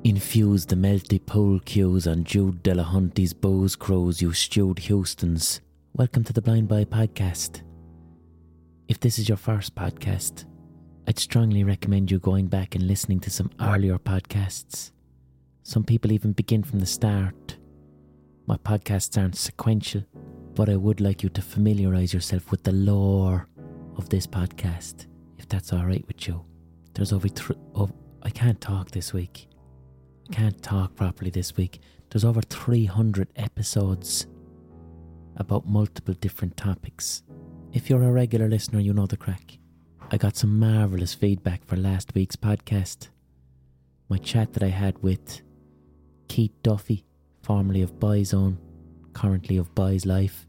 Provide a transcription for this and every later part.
Infuse the melty pool cues on Jude Delahunty's booze cruise, you stewed Houstons. Welcome to the Blind Boy Podcast. If this is your first podcast, I'd strongly recommend you going back and listening to some earlier podcasts. Some people even begin from the start. My podcasts aren't sequential, but I would like you to familiarise yourself with the lore of this podcast, if that's alright with you. There's I can't talk this week. I can't talk properly this week. There's over 300 episodes about multiple different topics. If you're a regular listener, you know the crack. I got some marvellous feedback for last week's podcast. My chat that I had with Keith Duffy, formerly of Boyzone, currently of Boys Life.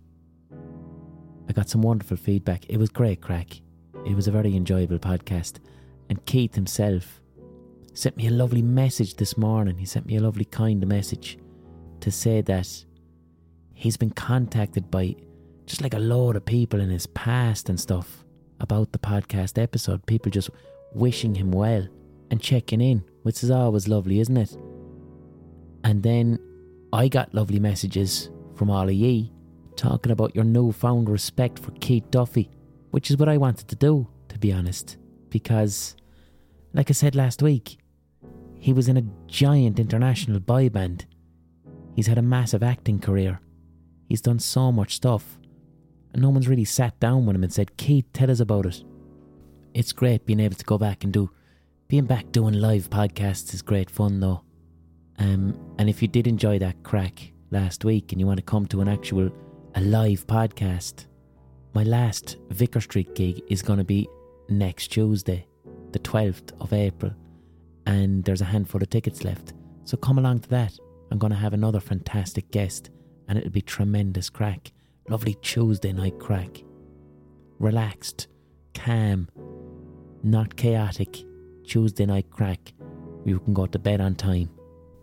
I got some wonderful feedback. It was great crack. It was a very enjoyable podcast. And Keith himself sent me a lovely message this morning. He sent me a lovely kind message to say that he's been contacted by just like a load of people in his past and stuff about the podcast episode. People just wishing him well and checking in, which is always lovely, isn't it? And then I got lovely messages from all of ye talking about your newfound respect for Keith Duffy, which is what I wanted to do, to be honest, because like I said last week, he was in a giant international boy band. He's had a massive acting career. He's done so much stuff. And no one's really sat down with him and said, Keith, tell us about it. It's great being able to go back and being back doing live podcasts is great fun though. And if you did enjoy that crack last week and you want to come to a live podcast, my last Vicar Street gig is going to be next Tuesday, the 12th of April. And there's a handful of tickets left. So come along to that. I'm going to have another fantastic guest and it'll be tremendous crack. Lovely Tuesday night crack. Relaxed, calm, not chaotic Tuesday night crack where you can go to bed on time.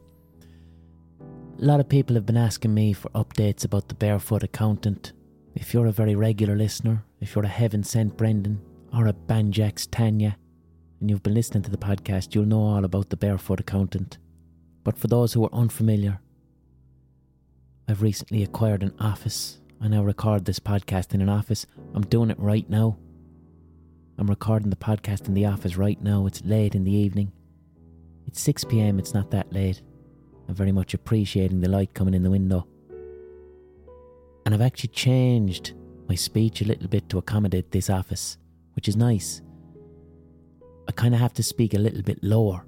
A lot of people have been asking me for updates about the Barefoot Accountant. If you're a very regular listener, if you're a Heaven Sent Brendan or a Banjax Tanya, and you've been listening to the podcast, you'll know all about the Barefoot Accountant. But for those who are unfamiliar, I've recently acquired an office. I now record this podcast in an office. I'm doing it right now. I'm recording the podcast in the office right now. It's late in the evening. It's 6 p.m, it's not that late. I'm very much appreciating the light coming in the window. And I've actually changed my speech a little bit to accommodate this office, which is nice. I kind of have to speak a little bit lower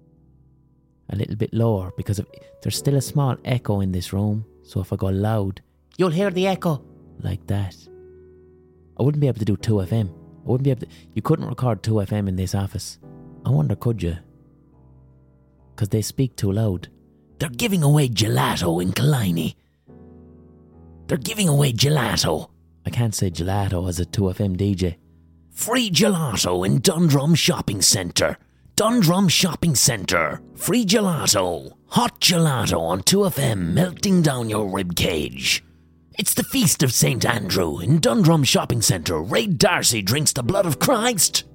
because there's still a small echo in this room. So if I go loud, you'll hear the echo like that. I wouldn't be able to do 2FM. You couldn't record 2FM in this office. I wonder, could you? Because they speak too loud. They're giving away gelato in Killiney. They're giving away gelato. I can't say gelato as a 2FM DJ. Free gelato in Dundrum Shopping Centre. Dundrum Shopping Centre. Free gelato. Hot gelato on 2FM melting down your ribcage. It's the Feast of St. Andrew in Dundrum Shopping Centre. Ray Darcy drinks the blood of Christ.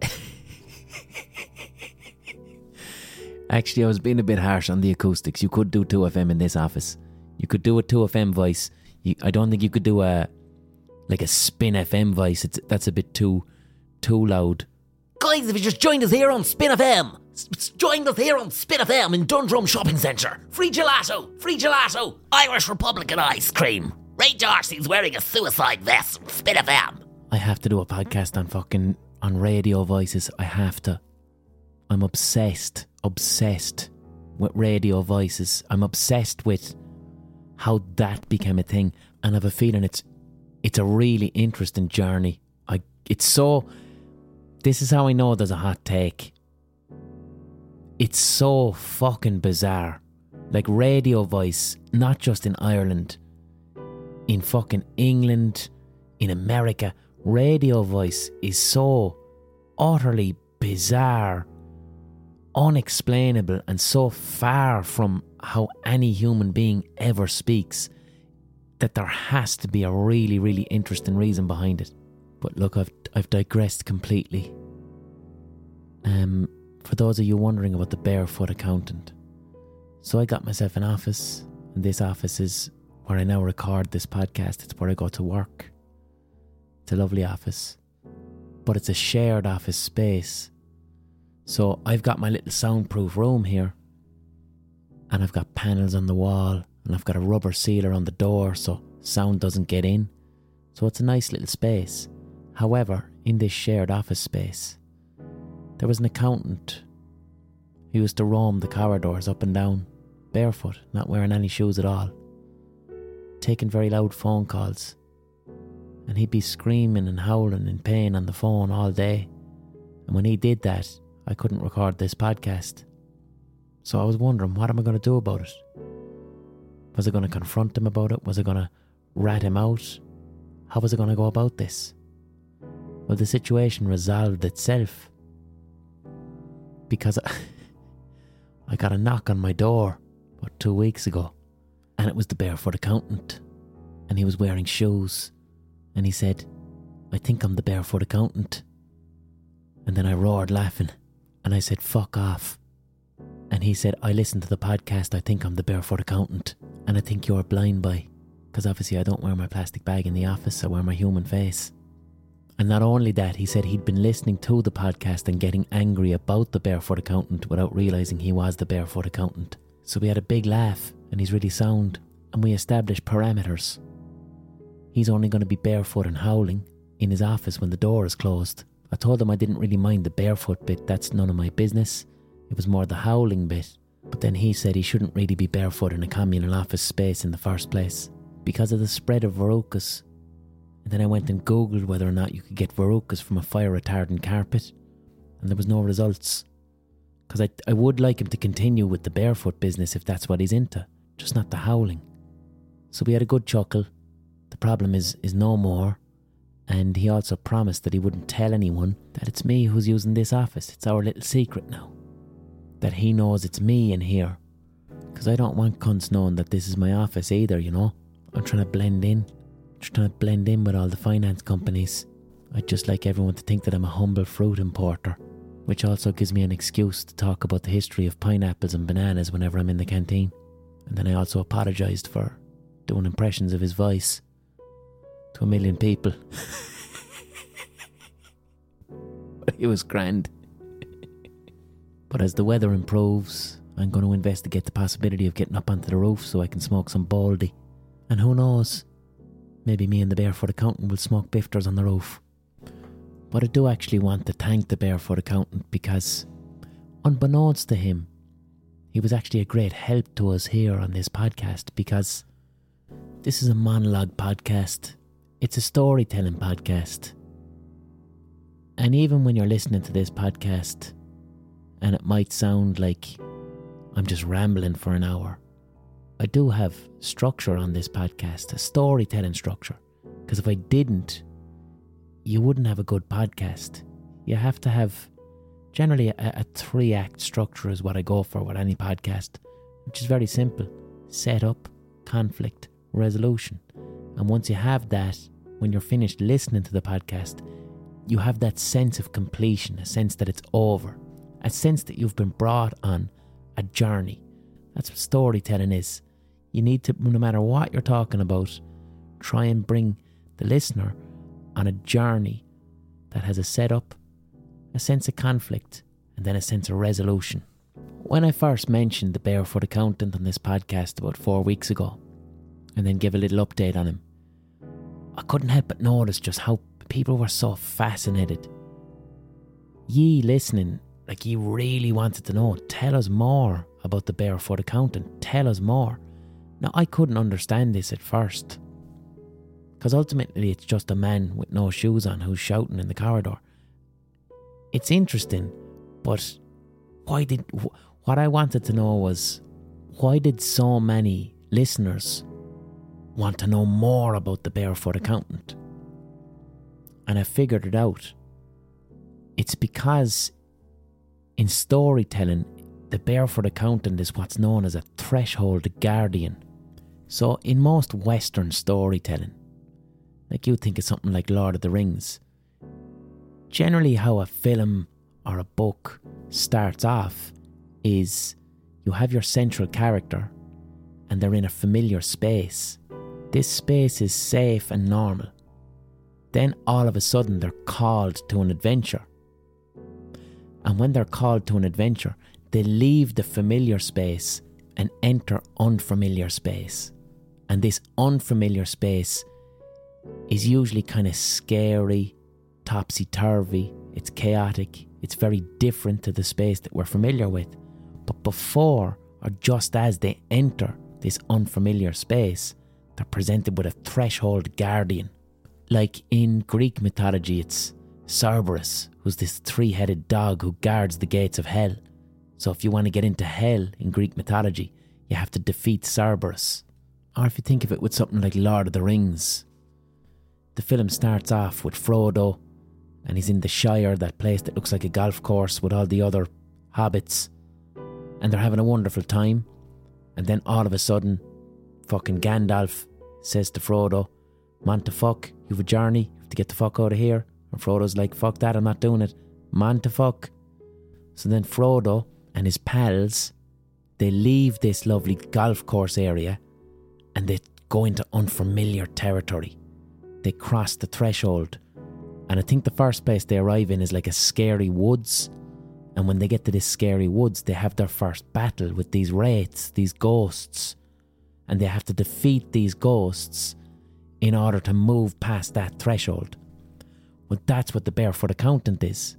Actually, I was being a bit harsh on the acoustics. You could do 2FM in this office. You could do a 2FM voice. I don't think you could do a Spin FM voice. That's a bit too loud. Guys, if you just joined us here on Spin FM. Joined us here on Spin FM in Dundrum Shopping Centre. Free gelato. Irish Republican ice cream. Ray Darcy's wearing a suicide vest. Spin FM. I have to do a podcast on radio voices. I have to. I'm obsessed with radio voices. I'm obsessed with how that became a thing, and I have a feeling it's a really interesting journey. This is how I know there's a hot take. It's so fucking bizarre. Like radio voice, not just in Ireland, in fucking England, in America, radio voice is so utterly bizarre, unexplainable, and so far from how any human being ever speaks that there has to be a really, really interesting reason behind it. But look, I've digressed completely. For those of you wondering about the Barefoot Accountant, So I got myself an office, and this office is where I now record this podcast. It's where I go to work. It's a lovely office, but it's a shared office space. So I've got my little soundproof room here, and I've got panels on the wall, and I've got a rubber sealer on the door so sound doesn't get in. So it's a nice little space. However, in this shared office space, there was an accountant who used to roam the corridors up and down, barefoot, not wearing any shoes at all, taking very loud phone calls. And he'd be screaming and howling in pain on the phone all day. And when he did that, I couldn't record this podcast. So I was wondering, what am I going to do about it? Was I going to confront him about it? Was I going to rat him out? How was I going to go about this? Well, the situation resolved itself, because I got a knock on my door about 2 weeks ago, and it was the barefoot accountant, and he was wearing shoes, and he said, "I think I'm the barefoot accountant." And then I roared laughing, and I said, "Fuck off." And he said, "I listened to the podcast, I think I'm the barefoot accountant, and I think you're blind by," because obviously I don't wear my plastic bag in the office, I wear my human face. And not only that, he said he'd been listening to the podcast and getting angry about the barefoot accountant without realising he was the barefoot accountant. So we had a big laugh, and he's really sound, and we established parameters. He's only going to be barefoot and howling in his office when the door is closed. I told him I didn't really mind the barefoot bit, that's none of my business. It was more the howling bit. But then he said he shouldn't really be barefoot in a communal office space in the first place because of the spread of verrucas. And then I went and googled whether or not you could get verrucas from a fire retardant carpet, and there was no results. Because I would like him to continue with the barefoot business if that's what he's into, just not the howling. So we had a good chuckle. The problem is no more. And he also promised that he wouldn't tell anyone that it's me who's using this office. It's our little secret now. That he knows it's me in here. Because I don't want cunts knowing that this is my office either, you know. I'm trying to blend in. Just trying to blend in with all the finance companies. I'd just like everyone to think that I'm a humble fruit importer, which also gives me an excuse to talk about the history of pineapples and bananas whenever I'm in the canteen. And then I also apologised for doing impressions of his voice to 1 million people. But it was grand. But as the weather improves, I'm going to investigate the possibility of getting up onto the roof so I can smoke some baldy. And who knows, maybe me and the barefoot accountant will smoke bifters on the roof. But I do actually want to thank the barefoot accountant because, unbeknownst to him, he was actually a great help to us here on this podcast, because this is a monologue podcast. It's a storytelling podcast. And even when you're listening to this podcast, and it might sound like I'm just rambling for an hour, I do have structure on this podcast, a storytelling structure. Because if I didn't, you wouldn't have a good podcast. You have to have generally a 3-act structure is what I go for with any podcast, which is very simple. Setup, conflict, resolution. And once you have that, when you're finished listening to the podcast, you have that sense of completion, a sense that it's over, a sense that you've been brought on a journey. That's what storytelling is. You need to, no matter what you're talking about, try and bring the listener on a journey that has a setup, a sense of conflict, and then a sense of resolution. When I first mentioned the barefoot accountant on this podcast about 4 weeks ago, and then give a little update on him, I couldn't help but notice just how people were so fascinated. Ye listening, like ye really wanted to know, tell us more about the barefoot accountant, tell us more. Now, I couldn't understand this at first, because ultimately it's just a man with no shoes on who's shouting in the corridor. It's interesting, but what I wanted to know was, why did so many listeners want to know more about the barefoot accountant? And I figured it out. It's because in storytelling, the barefoot accountant is what's known as a threshold guardian. So in most Western storytelling, like you think of something like Lord of the Rings, generally how a film or a book starts off is you have your central character and they're in a familiar space. This space is safe and normal. Then all of a sudden they're called to an adventure. And when they're called to an adventure, they leave the familiar space and enter unfamiliar space. And this unfamiliar space is usually kind of scary, topsy-turvy, it's chaotic, it's very different to the space that we're familiar with. But before, or just as they enter this unfamiliar space, they're presented with a threshold guardian. Like in Greek mythology, it's Cerberus, who's this three-headed dog who guards the gates of hell. So if you want to get into hell in Greek mythology, you have to defeat Cerberus. Or if you think of it with something like Lord of the Rings, the film starts off with Frodo, and he's in the Shire, that place that looks like a golf course with all the other hobbits, and they're having a wonderful time. And then all of a sudden, fucking Gandalf says to Frodo, "Man to fuck, you've a journey, you have to get the fuck out of here." And Frodo's like, "Fuck that, I'm not doing it. Man to fuck." So then Frodo and his pals, they leave this lovely golf course area and they go into unfamiliar territory. They cross the threshold. And I think the first place they arrive in is like a scary woods. And when they get to this scary woods, they have their first battle with these wraiths, these ghosts. And they have to defeat these ghosts in order to move past that threshold. Well, that's what the Barefoot Accountant is.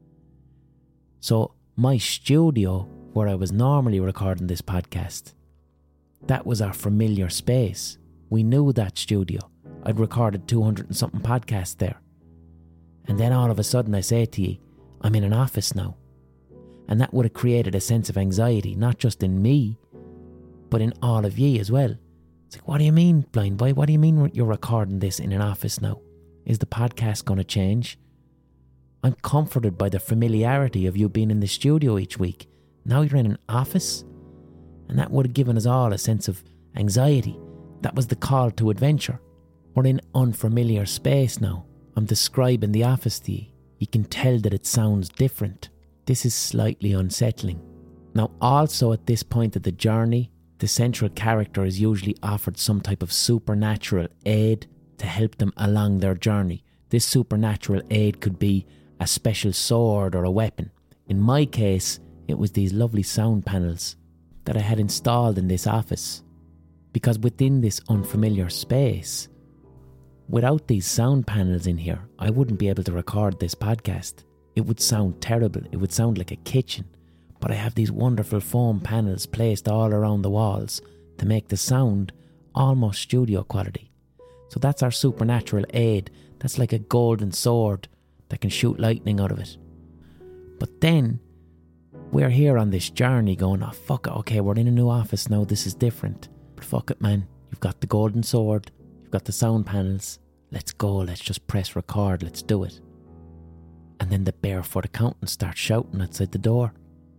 So my studio, where I was normally recording this podcast, that was our familiar space. We knew that studio. I'd recorded 200 and something podcasts there. And then all of a sudden I say to you, I'm in an office now. And that would have created a sense of anxiety, not just in me, but in all of ye as well. It's like, what do you mean, blind boy? What do you mean you're recording this in an office now? Is the podcast going to change? I'm comforted by the familiarity of you being in the studio each week. Now you're in an office? And that would have given us all a sense of anxiety. That was the call to adventure. We're in unfamiliar space now. I'm describing the office to you. You can tell that it sounds different. This is slightly unsettling. Now, also at this point of the journey, the central character is usually offered some type of supernatural aid to help them along their journey. This supernatural aid could be a special sword or a weapon. In my case, it was these lovely sound panels that I had installed in this office. Because within this unfamiliar space, without these sound panels in here, I wouldn't be able to record this podcast. It would sound terrible. It would sound like a kitchen. But I have these wonderful foam panels placed all around the walls to make the sound almost studio quality. So that's our supernatural aid. That's like a golden sword that can shoot lightning out of it. But then we're here on this journey going, oh fuck it, okay, we're in a new office now, this is different. But fuck it, man, you've got the golden sword, you've got the sound panels, let's go, let's just press record, let's do it. And then the Barefoot Accountant starts shouting outside the door.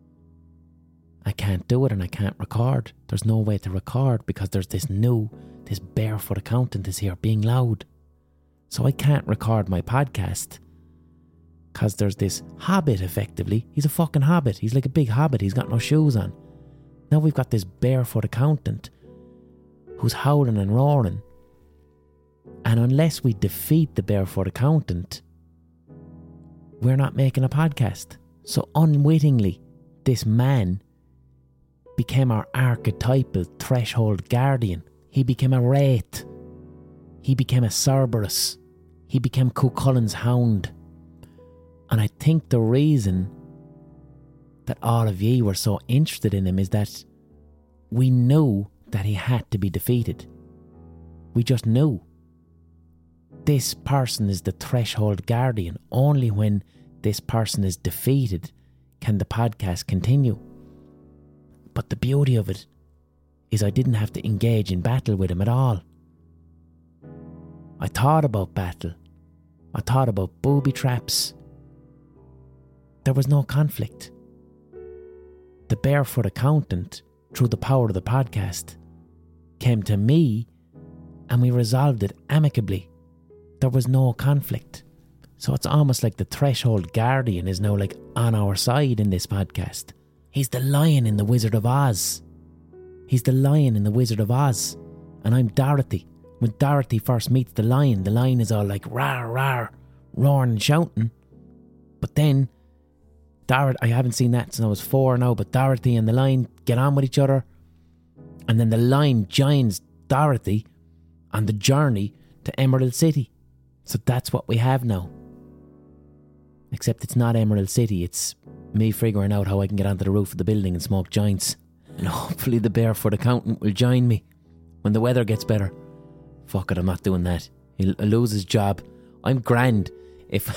I can't do it and I can't record. There's no way to record because there's this Barefoot Accountant is here being loud. So I can't record my podcast because there's this hobbit effectively. He's a fucking hobbit. He's like a big hobbit. He's got no shoes on. Now we've got this Barefoot Accountant who's howling and roaring. And unless we defeat the Barefoot Accountant, we're not making a podcast. So unwittingly, this man became our archetypal threshold guardian. He became a wraith. He became a Cerberus. He became Cuchulain's hound. And I think the reason that all of ye were so interested in him is that we knew that he had to be defeated. We just knew. This person is the threshold guardian. Only when this person is defeated can the podcast continue. But the beauty of it is I didn't have to engage in battle with him at all. I thought about battle. I thought about booby traps. There was no conflict. The Barefoot Accountant, through the power of the podcast, came to me and we resolved it amicably. There was no conflict. So it's almost like the threshold guardian is now like on our side in this podcast. He's the lion in The Wizard of Oz. He's the lion in The Wizard of Oz. And I'm Dorothy. When Dorothy first meets the lion is all like, rawr, rawr, roaring and shouting. But then, I haven't seen that since I was 4 now, but Dorothy and the lion get on with each other. And then the lion joins Dorothy on the journey to Emerald City. So that's what we have now. Except it's not Emerald City, it's me figuring out how I can get onto the roof of the building and smoke joints. And hopefully the barefoot accountant will join me when the weather gets better. Fuck it, I'm not doing that. He'll lose his job. I'm grand. If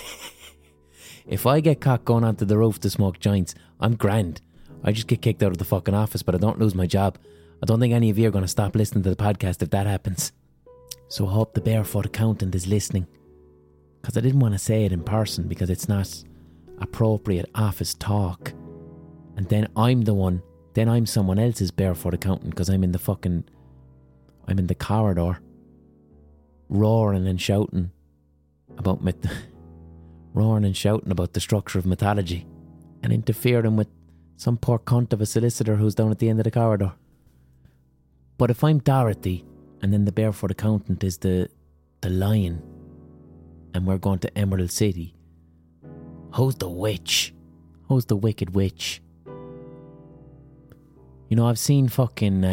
I get caught going onto the roof to smoke joints, I'm grand. I just get kicked out of the fucking office, but I don't lose my job. I don't think any of you are going to stop listening to the podcast if that happens. So I hope the barefoot accountant is listening. Because I didn't want to say it in person because it's not appropriate office talk. And then I'm someone else's barefoot accountant because I'm in the corridor roaring and shouting about the structure of mythology and interfering with some poor cunt of a solicitor who's down at the end of the corridor. But if I'm Dorothy and then the barefoot accountant is the lion and we're going to Emerald City, who's the witch? Who's the wicked witch? You know, I've seen local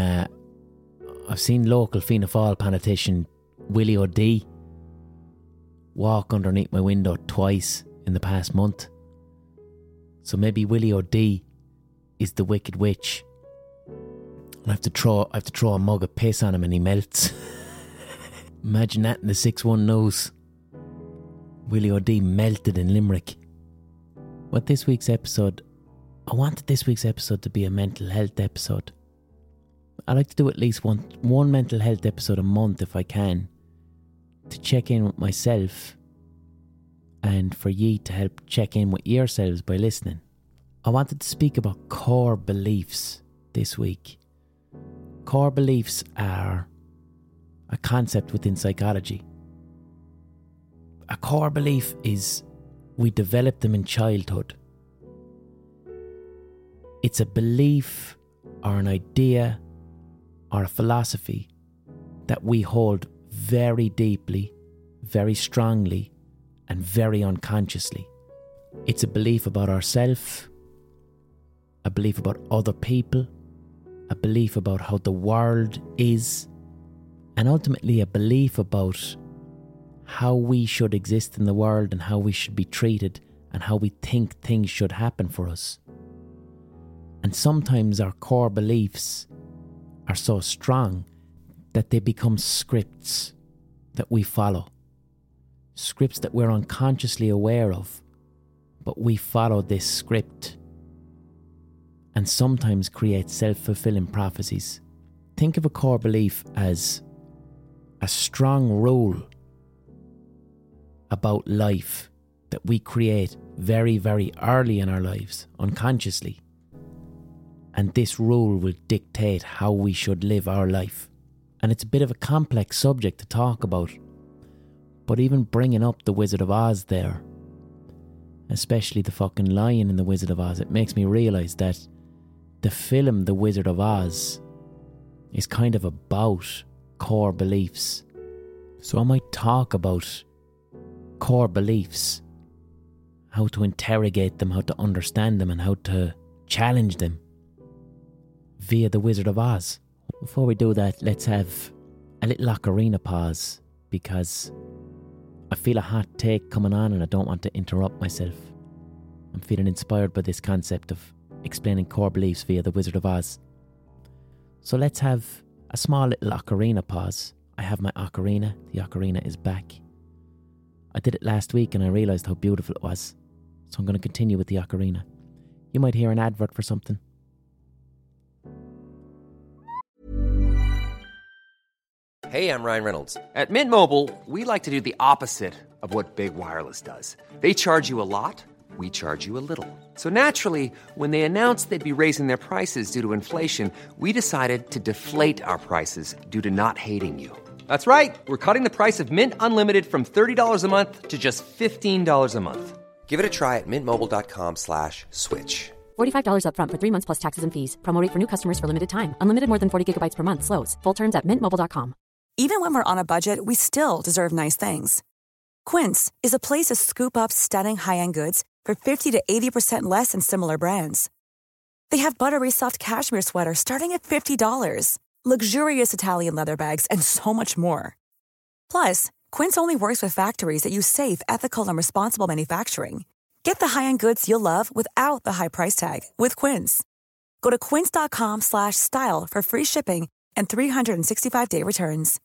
Fianna Fáil politician Willie O'D walk underneath my window twice in the past month. So maybe Willie O'D is the wicked witch. And I have to throw a mug of piss on him and he melts. Imagine that in the 6-1 news. Willie O'D melted in Limerick. But this week's episode, I wanted this week's episode to be a mental health episode. I like to do at least one mental health episode a month if I can, to check in with myself and for ye to help check in with yourselves by listening. I wanted to speak about core beliefs this week. Core beliefs are a concept within psychology. A core belief is we develop them in childhood. It's a belief or an idea or a philosophy that we hold very deeply, very strongly, and very unconsciously. It's a belief about ourselves, a belief about other people, a belief about how the world is, and ultimately a belief about how we should exist in the world and how we should be treated and how we think things should happen for us. And sometimes our core beliefs are so strong that they become scripts that we follow. Scripts that we're unconsciously aware of, but we follow this script and sometimes create self-fulfilling prophecies. Think of a core belief as a strong rule about life that we create very, very early in our lives, unconsciously. And this rule will dictate how we should live our life. And it's a bit of a complex subject to talk about. But even bringing up The Wizard of Oz there, especially the fucking lion in The Wizard of Oz, it makes me realise that the film The Wizard of Oz is kind of about core beliefs. So I might talk about core beliefs, how to interrogate them, how to understand them, and how to challenge them via The Wizard of Oz. Before we do that, let's have a little ocarina pause, because I feel a hot take coming on and I don't want to interrupt myself. I'm feeling inspired by this concept of explaining core beliefs via The Wizard of Oz. So let's have a small little ocarina pause. I have my ocarina. The ocarina is back. I did it last week and I realised how beautiful it was. So I'm going to continue with the ocarina. You might hear an advert for something. Hey, I'm Ryan Reynolds. At Mint Mobile, we like to do the opposite of what Big Wireless does. They charge you a lot, we charge you a little. So naturally, when they announced they'd be raising their prices due to inflation, we decided to deflate our prices due to not hating you. That's right. We're cutting the price of Mint Unlimited from $30 a month to just $15 a month. Give it a try at mintmobile.com/switch. $45 up front for 3 months plus taxes and fees. Promo rate for new customers for limited time. Unlimited more than 40 gigabytes per month slows. Full terms at mintmobile.com. Even when we're on a budget, we still deserve nice things. Quince is a place to scoop up stunning high-end goods for 50 to 80% less than similar brands. They have buttery soft cashmere sweaters starting at $50, luxurious Italian leather bags, and so much more. Plus, Quince only works with factories that use safe, ethical, and responsible manufacturing. Get the high-end goods you'll love without the high price tag with Quince. Go to quince.com/style for free shipping and 365-day returns.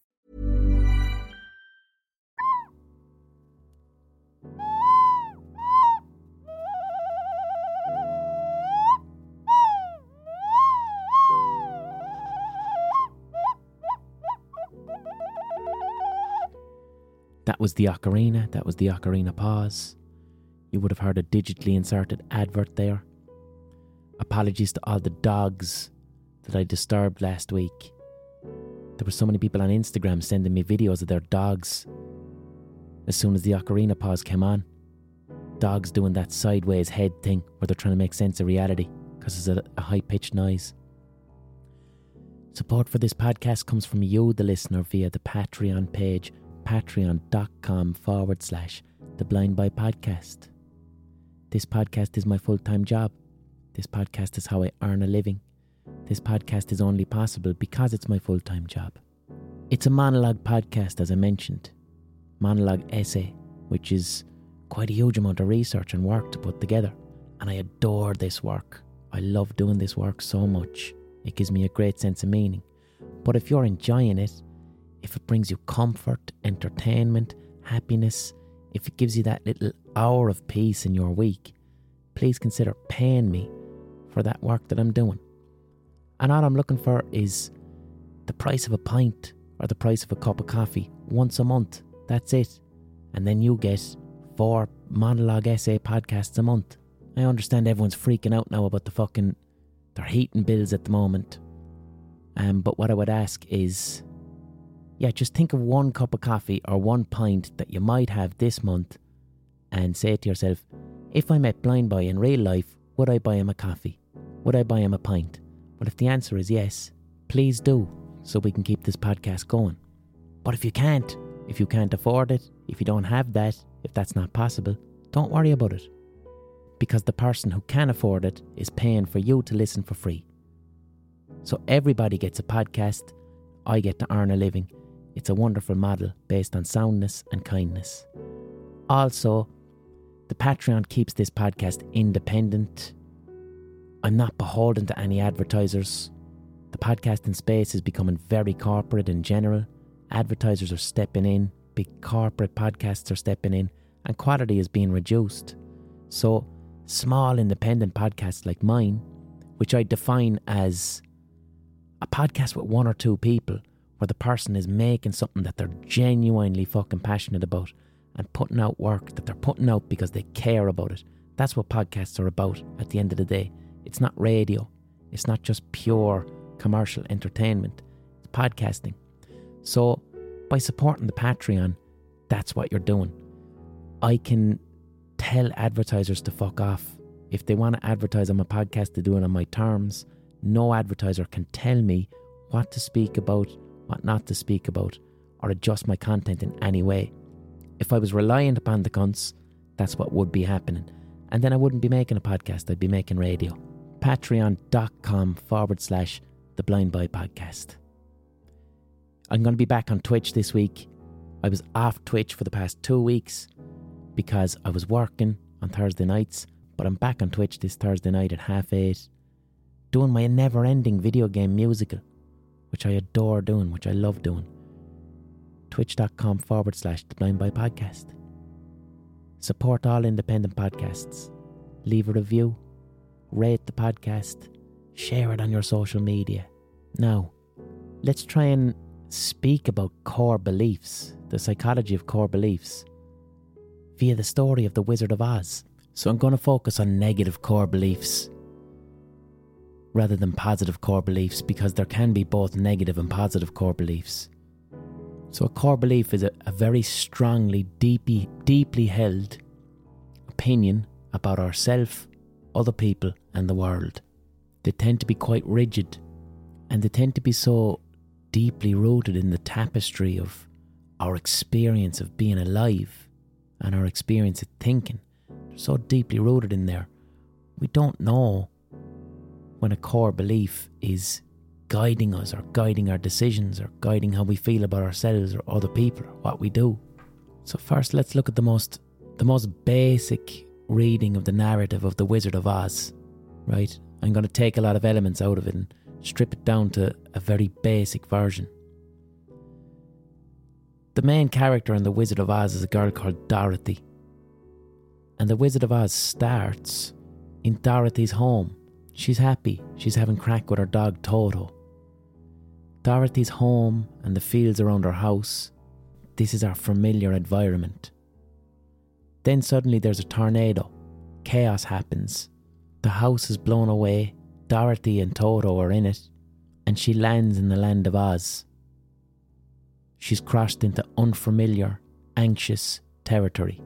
That was the ocarina. That was the ocarina pause. You would have heard a digitally inserted advert there. Apologies to all the dogs that I disturbed last week. There were so many people on Instagram sending me videos of their dogs as soon as the ocarina pause came on. Dogs doing that sideways head thing where they're trying to make sense of reality because it's a high-pitched noise. Support for this podcast comes from you, the listener, via the Patreon page, patreon.com/The Blind Boy Podcast. This podcast is my full-time job. This podcast is how I earn a living. This podcast is only possible because it's my full-time job. It's a monologue podcast, as I mentioned. Monologue essay, which is quite a huge amount of research and work to put together. And I adore this work. I love doing this work so much. It gives me a great sense of meaning. But if you're enjoying it, if it brings you comfort, entertainment, happiness, if it gives you that little hour of peace in your week, please consider paying me for that work that I'm doing. And all I'm looking for is the price of a pint or the price of a cup of coffee once a month. That's it. And then you get 4 monologue essay podcasts a month. I understand everyone's freaking out now about their heating bills at the moment. But what I would ask is, just think of 1 cup of coffee or 1 pint that you might have this month and say to yourself, if I met Blind Boy in real life, would I buy him a coffee? Would I buy him a pint? Well, if the answer is yes, please do, so we can keep this podcast going. But if you can't afford it, if you don't have that, if that's not possible, don't worry about it. Because the person who can afford it is paying for you to listen for free. So everybody gets a podcast. I get to earn a living. It's a wonderful model based on soundness and kindness. Also, the Patreon keeps this podcast independent. I'm not beholden to any advertisers. The podcasting space is becoming very corporate in general. Advertisers are stepping in. Big corporate podcasts are stepping in. And quality is being reduced. So, small independent podcasts like mine, which I define as a podcast with 1 or 2 people, where the person is making something that they're genuinely fucking passionate about and putting out work that they're putting out because they care about it. That's what podcasts are about at the end of the day. It's not radio. It's not just pure commercial entertainment. It's podcasting. So, by supporting the Patreon, that's what you're doing. I can tell advertisers to fuck off. If they want to advertise on my podcast, they do it on my terms. No advertiser can tell me what to speak about, what not to speak about, or adjust my content in any way. If I was reliant upon the cunts, that's what would be happening. And then I wouldn't be making a podcast, I'd be making radio. Patreon.com/The Blind Boy Podcast. I'm going to be back on Twitch this week. I was off Twitch for the past 2 weeks because I was working on Thursday nights, but I'm back on Twitch this Thursday night at 8:30, doing my never-ending video game musical, which I adore doing, which I love doing. Twitch.com/The Blind Boy Podcast. Support all independent podcasts. Leave a review. Rate the podcast. Share it on your social media. Now, let's try and speak about core beliefs, the psychology of core beliefs, via the story of the Wizard of Oz. So I'm going to focus on negative core beliefs rather than positive core beliefs, because there can be both negative and positive core beliefs. So a core belief is a very strongly, deeply held opinion about ourself, other people and the world. They tend to be quite rigid, and they tend to be so deeply rooted in the tapestry of our experience of being alive and our experience of thinking. They're so deeply rooted in there. We don't know when a core belief is guiding us or guiding our decisions or guiding how we feel about ourselves or other people or what we do. So first, let's look at the most basic reading of the narrative of The Wizard of Oz, right? I'm going to take a lot of elements out of it and strip it down to a very basic version. The main character in The Wizard of Oz is a girl called Dorothy. And The Wizard of Oz starts in Dorothy's home. She's happy. She's having crack with her dog Toto. Dorothy's home and the fields around her house, this is our familiar environment. Then suddenly there's a tornado. Chaos happens. The house is blown away. Dorothy and Toto are in it. And she lands in the land of Oz. She's crossed into unfamiliar, anxious territory.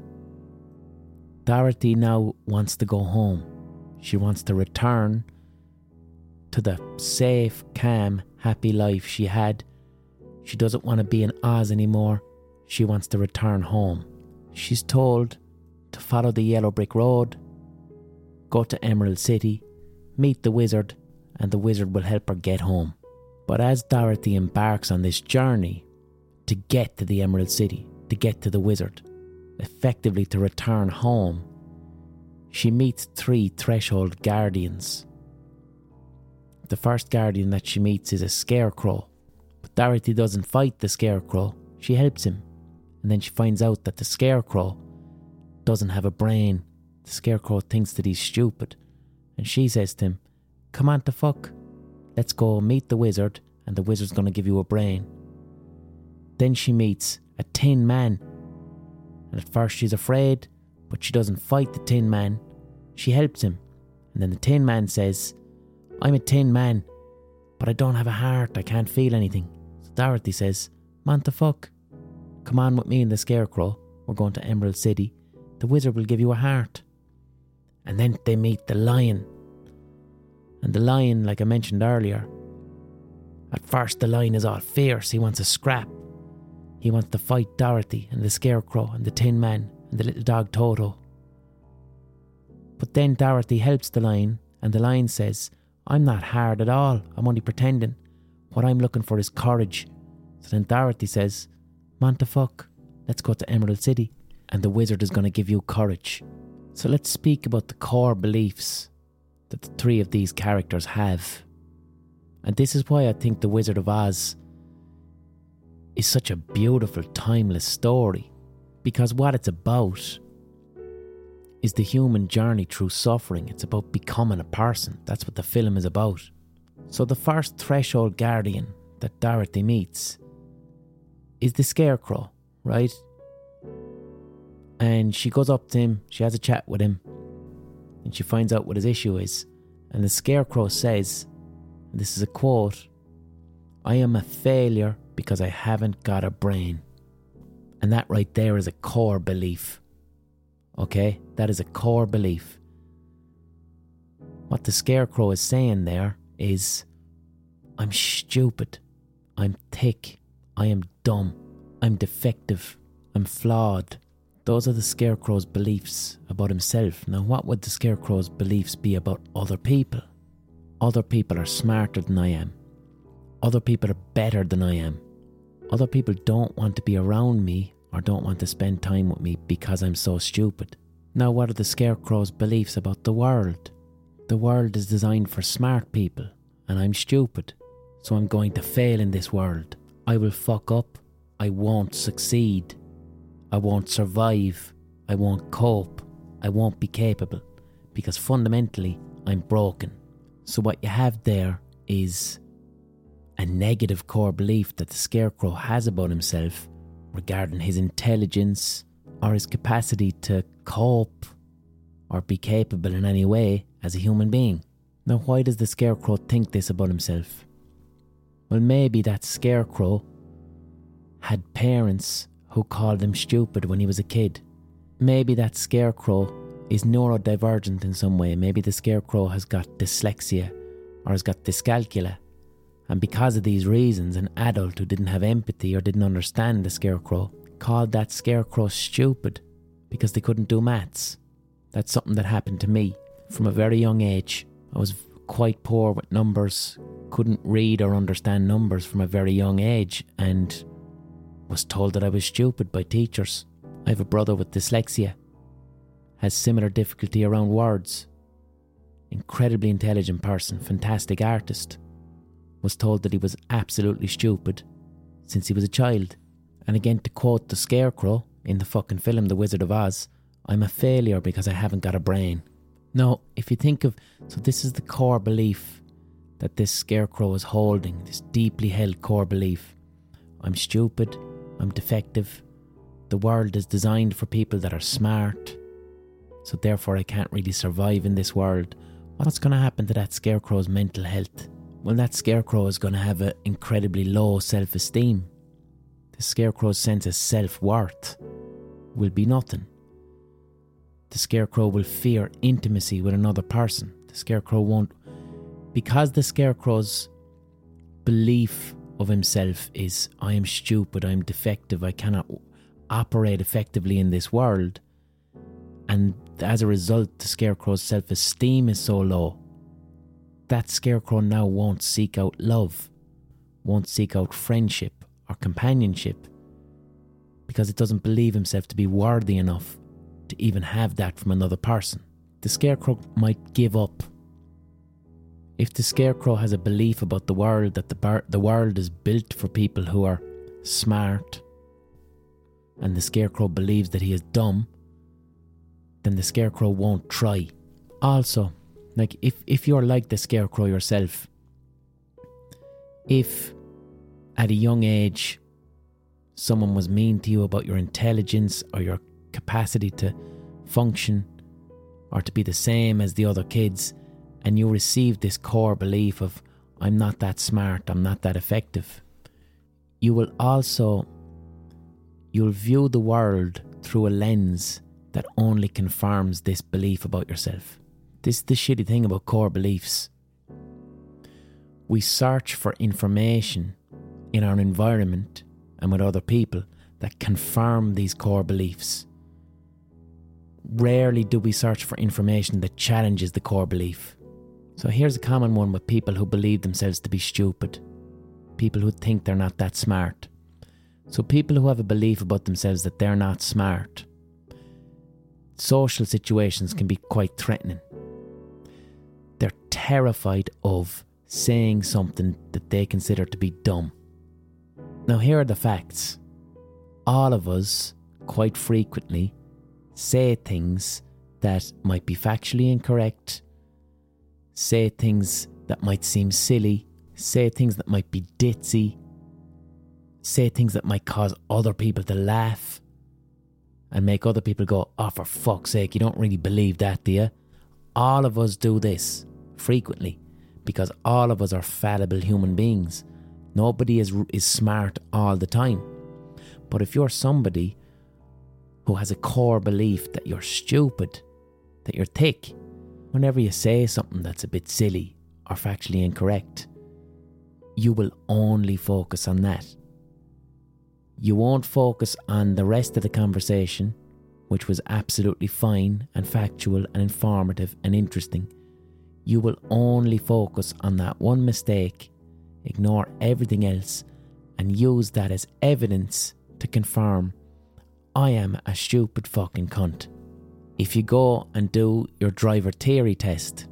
Dorothy now wants to go home. She wants to return to the safe, calm, happy life she had. She doesn't want to be in Oz anymore. She wants to return home. She's told to follow the yellow brick road, go to Emerald City, meet the wizard, and the wizard will help her get home. But as Dorothy embarks on this journey to get to the Emerald City, to get to the wizard, effectively to return home, she meets 3 threshold guardians. The first guardian that she meets is a scarecrow. But Dorothy doesn't fight the scarecrow, she helps him. And then she finds out that the scarecrow doesn't have a brain. The scarecrow thinks that he's stupid. And she says to him, "Come on to fuck. Let's go meet the wizard and the wizard's going to give you a brain." Then she meets a Tin Man. And at first she's afraid, but she doesn't fight the Tin Man. She helps him. And then the Tin Man says, "I'm a Tin Man, but I don't have a heart. I can't feel anything." So Dorothy says, "Man to fuck. Come on with me and the scarecrow. We're going to Emerald City. The wizard will give you a heart." And then they meet the lion. And the lion, like I mentioned earlier, at first the lion is all fierce. He wants a scrap. He wants to fight Dorothy and the scarecrow and the Tin Man and the little dog Toto. But then Dorothy helps the lion, and the lion says, "I'm not hard at all. I'm only pretending. What I'm looking for is courage." So then Dorothy says, "Man to fuck. Let's go to Emerald City, and the wizard is going to give you courage." So let's speak about the core beliefs that the 3 of these characters have. And this is why I think The Wizard of Oz is such a beautiful, timeless story. Because what it's about is the human journey through suffering. It's about becoming a person. That's what the film is about. So the first threshold guardian that Dorothy meets is the scarecrow, right? And she goes up to him, she has a chat with him, and she finds out what his issue is. And the scarecrow says, and this is a quote, "I am a failure because I haven't got a brain." And that right there is a core belief. Okay? That is a core belief. What the scarecrow is saying there is, I'm stupid, I'm thick, I am dumb, I'm defective, I'm flawed. Those are the scarecrow's beliefs about himself. Now, what would the scarecrow's beliefs be about other people? Other people are smarter than I am. Other people are better than I am. Other people don't want to be around me or don't want to spend time with me because I'm so stupid. Now, what are the scarecrow's beliefs about the world? The world is designed for smart people, and I'm stupid, so I'm going to fail in this world. I will fuck up. I won't succeed. I won't survive. I won't cope. I won't be capable, because fundamentally, I'm broken. So what you have there is a negative core belief that the scarecrow has about himself regarding his intelligence or his capacity to cope or be capable in any way as a human being. Now, why does the scarecrow think this about himself? Well, maybe that scarecrow had parents who called him stupid when he was a kid. Maybe that scarecrow is neurodivergent in some way. Maybe the scarecrow has got dyslexia or has got dyscalculia. And because of these reasons, an adult who didn't have empathy or didn't understand the scarecrow called that scarecrow stupid because they couldn't do maths. That's something that happened to me from a very young age. I was quite poor with numbers, couldn't read or understand numbers from a very young age, and was told that I was stupid by teachers. I have a brother with dyslexia, has similar difficulty around words. Incredibly intelligent person, fantastic artist. Was told that he was absolutely stupid since he was a child. And again, to quote the scarecrow in the fucking film The Wizard of Oz, I'm a failure because I haven't got a brain. No, if you think of... So this is the core belief that this scarecrow is holding, this deeply held core belief. I'm stupid, I'm defective, the world is designed for people that are smart, so therefore I can't really survive in this world. What's going to happen to that scarecrow's mental health? Well, that scarecrow is going to have an incredibly low self-esteem. The scarecrow's sense of self-worth will be nothing. The scarecrow will fear intimacy with another person. The scarecrow won't... Because the scarecrow's belief of himself is, I am stupid, I am defective, I cannot operate effectively in this world. And as a result, the scarecrow's self-esteem is so low. That scarecrow now won't seek out love, won't seek out friendship or companionship, because it doesn't believe himself to be worthy enough to even have that from another person. The scarecrow might give up. If the scarecrow has a belief about the world that the world is built for people who are smart, and the scarecrow believes that he is dumb, then the scarecrow won't try. Also, like if you're like the scarecrow yourself, if at a young age someone was mean to you about your intelligence or your capacity to function or to be the same as the other kids, and you received this core belief of, I'm not that smart, I'm not that effective, you'll view the world through a lens that only confirms this belief about yourself. This is the shitty thing about core beliefs. We search for information in our environment and with other people that confirm these core beliefs. Rarely do we search for information that challenges the core belief. So here's a common one with people who believe themselves to be stupid. People who think they're not that smart. So people who have a belief about themselves that they're not smart. Social situations can be quite threatening. They're terrified of saying something that they consider to be dumb. Now here are the facts. All of us, quite frequently, say things that might be factually incorrect, say things that might seem silly, say things that might be ditzy, say things that might cause other people to laugh and make other people go, oh, for fuck's sake, you don't really believe that, do you? All of us do this frequently because all of us are fallible human beings. Nobody is smart all the time. But if you're somebody who has a core belief that you're stupid, that you're thick, whenever you say something that's a bit silly or factually incorrect, you will only focus on that. You won't focus on the rest of the conversation, which was absolutely fine and factual and informative and interesting. You will only focus on that one mistake, ignore everything else, and use that as evidence to confirm, I am a stupid fucking cunt. If you go and do your driver theory test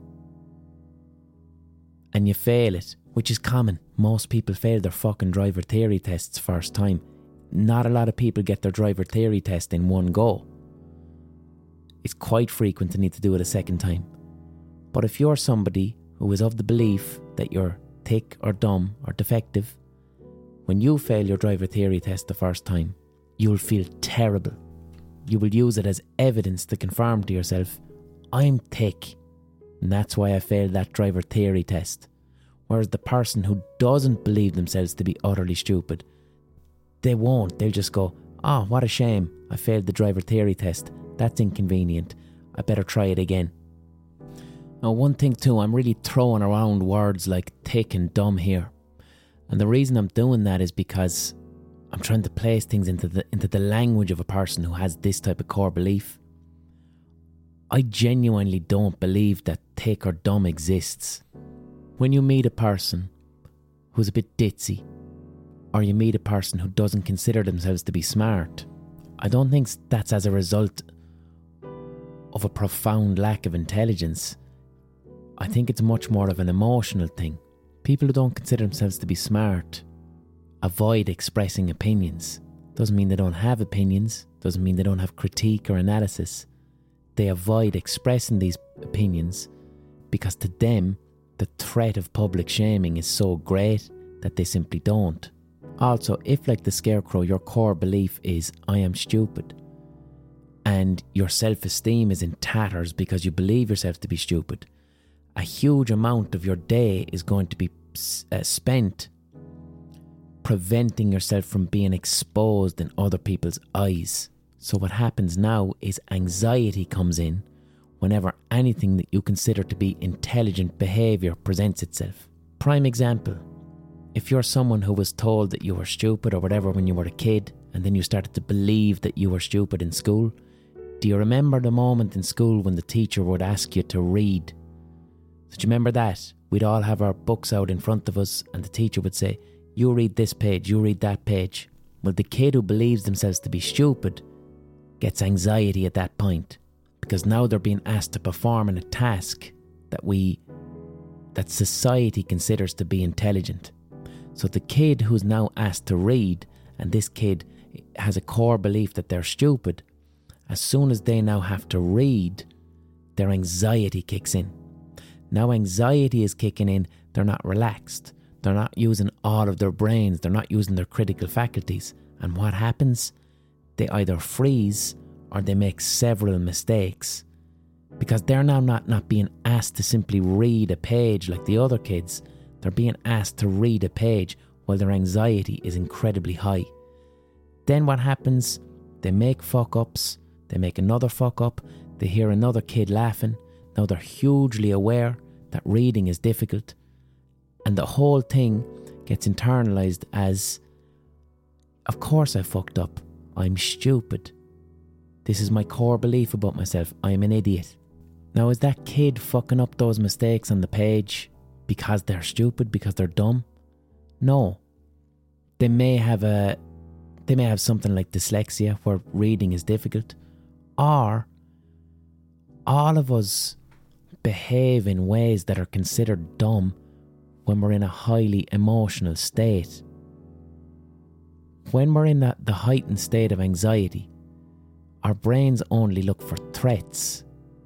and you fail it, which is common, most people fail their fucking driver theory tests first time. Not a lot of people get their driver theory test in one go. It's quite frequent to need to do it a second time. But if you're somebody who is of the belief that you're thick or dumb or defective, when you fail your driver theory test the first time, you'll feel terrible. You will use it as evidence to confirm to yourself, I'm thick, and that's why I failed that driver theory test. Whereas the person who doesn't believe themselves to be utterly stupid, they won't. They'll just go, oh, what a shame, I failed the driver theory test. That's inconvenient. I better try it again. Now, one thing too, I'm really throwing around words like thick and dumb here. And the reason I'm doing that is because I'm trying to place things into the language of a person who has this type of core belief. I genuinely don't believe that thick or dumb exists. When you meet a person who's a bit ditzy, or you meet a person who doesn't consider themselves to be smart, I don't think that's as a result of a profound lack of intelligence. I think it's much more of an emotional thing. People who don't consider themselves to be smart avoid expressing opinions. Doesn't mean they don't have opinions, doesn't mean they don't have critique or analysis. They avoid expressing these opinions because to them, the threat of public shaming is so great that they simply don't. Also, if like the scarecrow, your core belief is, I am stupid, and your self-esteem is in tatters because you believe yourself to be stupid, a huge amount of your day is going to be spent preventing yourself from being exposed in other people's eyes. So what happens now is anxiety comes in whenever anything that you consider to be intelligent behaviour presents itself. Prime example, if you're someone who was told that you were stupid or whatever when you were a kid, and then you started to believe that you were stupid in school, do you remember the moment in school when the teacher would ask you to read? Do you remember that? We'd all have our books out in front of us and the teacher would say, you read this page, you read that page. Well, the kid who believes themselves to be stupid gets anxiety at that point because now they're being asked to perform in a task that society considers to be intelligent. So the kid who's now asked to read, and this kid has a core belief that they're stupid, as soon as they now have to read, their anxiety kicks in. Now anxiety is kicking in, they're not relaxed. They're not using all of their brains. They're not using their critical faculties. And what happens? They either freeze or they make several mistakes. Because they're now not being asked to simply read a page like the other kids. They're being asked to read a page while their anxiety is incredibly high. Then what happens? They make fuck-ups. They make another fuck-up. They hear another kid laughing. Now they're hugely aware that reading is difficult. And the whole thing gets internalised as, of course I fucked up. I'm stupid. This is my core belief about myself. I'm an idiot. Now, is that kid fucking up those mistakes on the page because they're stupid, because they're dumb? No. They may have something like dyslexia where reading is difficult. Or all of us behave in ways that are considered dumb when we're in a highly emotional state. When we're in the heightened state of anxiety, our brains only look for threats.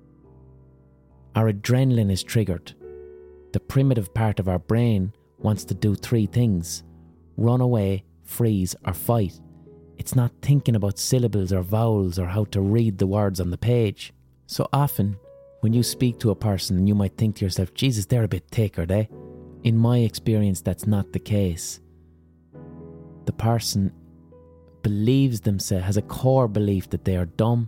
Our adrenaline is triggered. The primitive part of our brain wants to do three things: run away, freeze, or fight. It's not thinking about syllables or vowels or how to read the words on the page. So often, when you speak to a person, you might think to yourself, Jesus, they're a bit thick, are they? In my experience, that's not the case. The person believes themselves, has a core belief that they are dumb,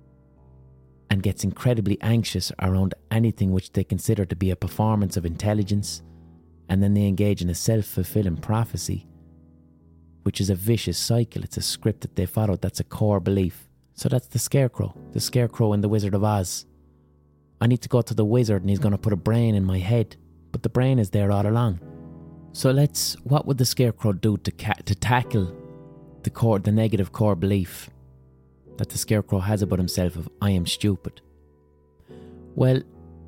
and gets incredibly anxious around anything which they consider to be a performance of intelligence, and then they engage in a self-fulfilling prophecy, which is a vicious cycle. It's a script that they follow. That's a core belief. So that's the scarecrow in The Wizard of Oz. I need to go to the wizard and he's going to put a brain in my head, but the brain is there all along. So what would the scarecrow do to tackle the negative core belief that the scarecrow has about himself of, I am stupid? Well,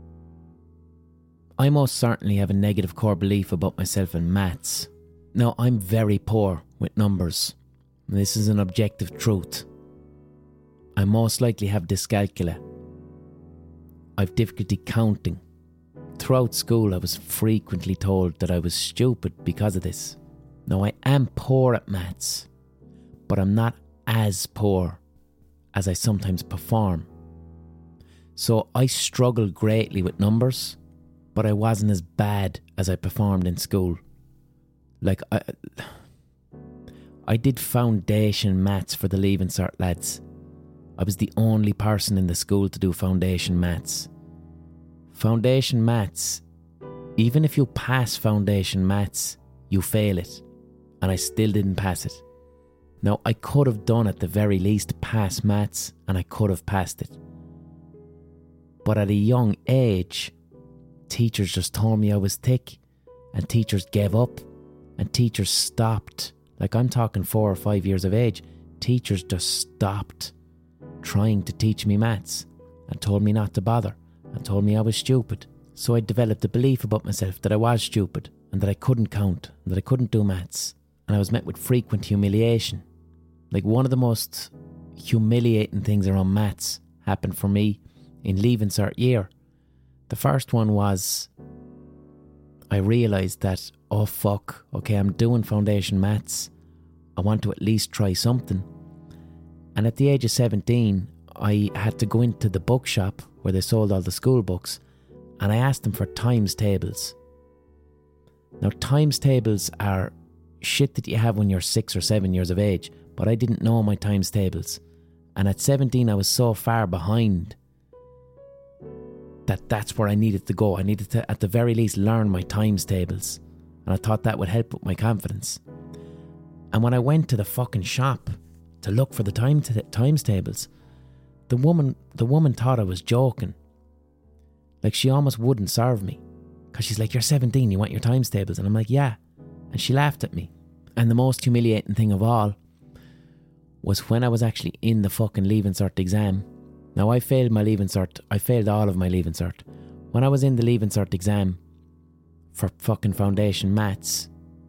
I most certainly have a negative core belief about myself in maths. Now, I'm very poor with numbers. This is an objective truth. I most likely have dyscalculia. I've difficulty counting. Throughout school, I was frequently told that I was stupid because of this. Now, I am poor at maths, but I'm not as poor as I sometimes perform. So I struggled greatly with numbers, but I wasn't as bad as I performed in school. Like, I did foundation maths for the Leaving Cert lads. I was the only person in the school to do foundation maths. Foundation maths, even if you pass foundation maths, you fail it. And I still didn't pass it. Now, I could have done at the very least pass maths, and I could have passed it. But at a young age, teachers just told me I was thick, and teachers gave up, and teachers stopped. Like, I'm talking 4 or 5 years of age, teachers just stopped trying to teach me maths and told me not to bother and told me I was stupid. So I developed a belief about myself that I was stupid and that I couldn't count and that I couldn't do maths, and I was met with frequent humiliation. Like, one of the most humiliating things around maths happened for me in Leaving Cert year. The first one was I realised that, oh fuck, okay, I'm doing foundation maths. I want to at least try something. And at the age of 17, I had to go into the bookshop where they sold all the school books, and I asked them for times tables. Now, times tables are shit that you have when you're 6 or 7 years of age, but I didn't know my times tables. And at 17, I was so far behind that that's where I needed to go. I needed to, at the very least, learn my times tables. And I thought that would help with my confidence. And when I went to the fucking shop to look for the times tables, the woman thought I was joking. Like, she almost wouldn't serve me. Because she's like, you're 17, you want your times tables? And I'm like, yeah. And she laughed at me. And the most humiliating thing of all was when I was actually in the fucking Leaving Cert exam. Now, I failed my Leaving Cert. I failed all of my Leaving Cert. When I was in the Leaving Cert exam for fucking foundation maths,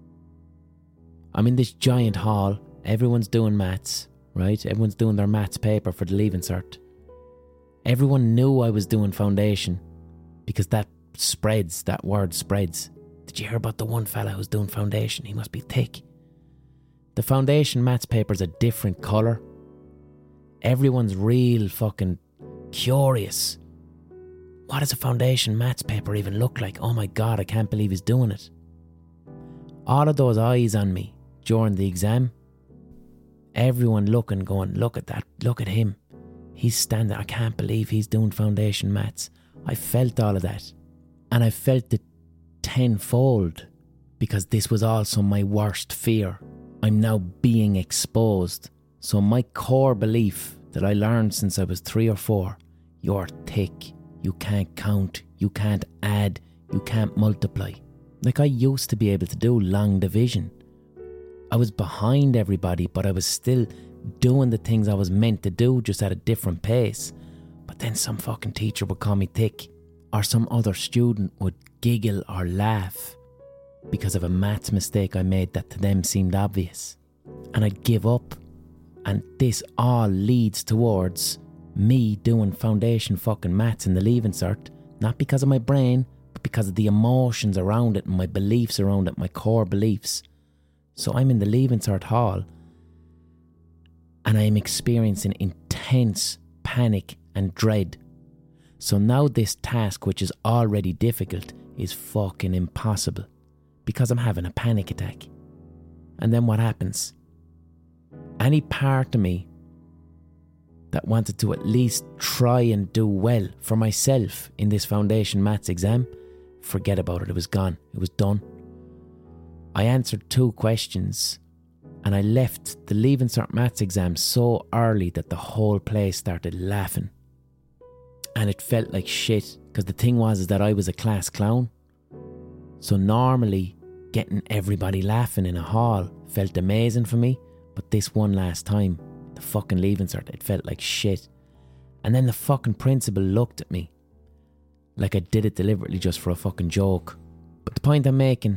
I'm in this giant hall. Everyone's doing maths, right? Everyone's doing their maths paper for the Leaving Cert. Everyone knew I was doing foundation because that word spreads. Did you hear about the one fella who's doing foundation? He must be thick. The foundation maths paper's a different colour. Everyone's real fucking curious. What does a foundation maths paper even look like? Oh my God, I can't believe he's doing it. All of those eyes on me during the exam, everyone looking, going, look at that, look at him. He's standing, I can't believe he's doing foundation maths. I felt all of that. And I felt it tenfold because this was also my worst fear. I'm now being exposed. So my core belief that I learned since I was 3 or 4, you're thick, you can't count, you can't add, you can't multiply. Like, I used to be able to do long division. I was behind everybody, but I was still doing the things I was meant to do, just at a different pace. But then some fucking teacher would call me thick, or some other student would giggle or laugh because of a maths mistake I made that to them seemed obvious. And I'd give up. And this all leads towards me doing foundation fucking maths in the Leaving Cert, not because of my brain, but because of the emotions around it and my beliefs around it, my core beliefs. So I'm in the Leaving Cert hall and I'm experiencing intense panic and dread. So now this task, which is already difficult, is fucking impossible because I'm having a panic attack. And then what happens? Any part of me that wanted to at least try and do well for myself in this foundation maths exam, forget about it. It was gone. It was done. I answered 2 questions and I left the Leaving Cert maths exam so early that the whole place started laughing. And it felt like shit because the thing was is that I was a class clown. So normally getting everybody laughing in a hall felt amazing for me. But this one last time, the fucking Leaving Cert, it felt like shit. And then the fucking principal looked at me like I did it deliberately just for a fucking joke. But the point I'm making,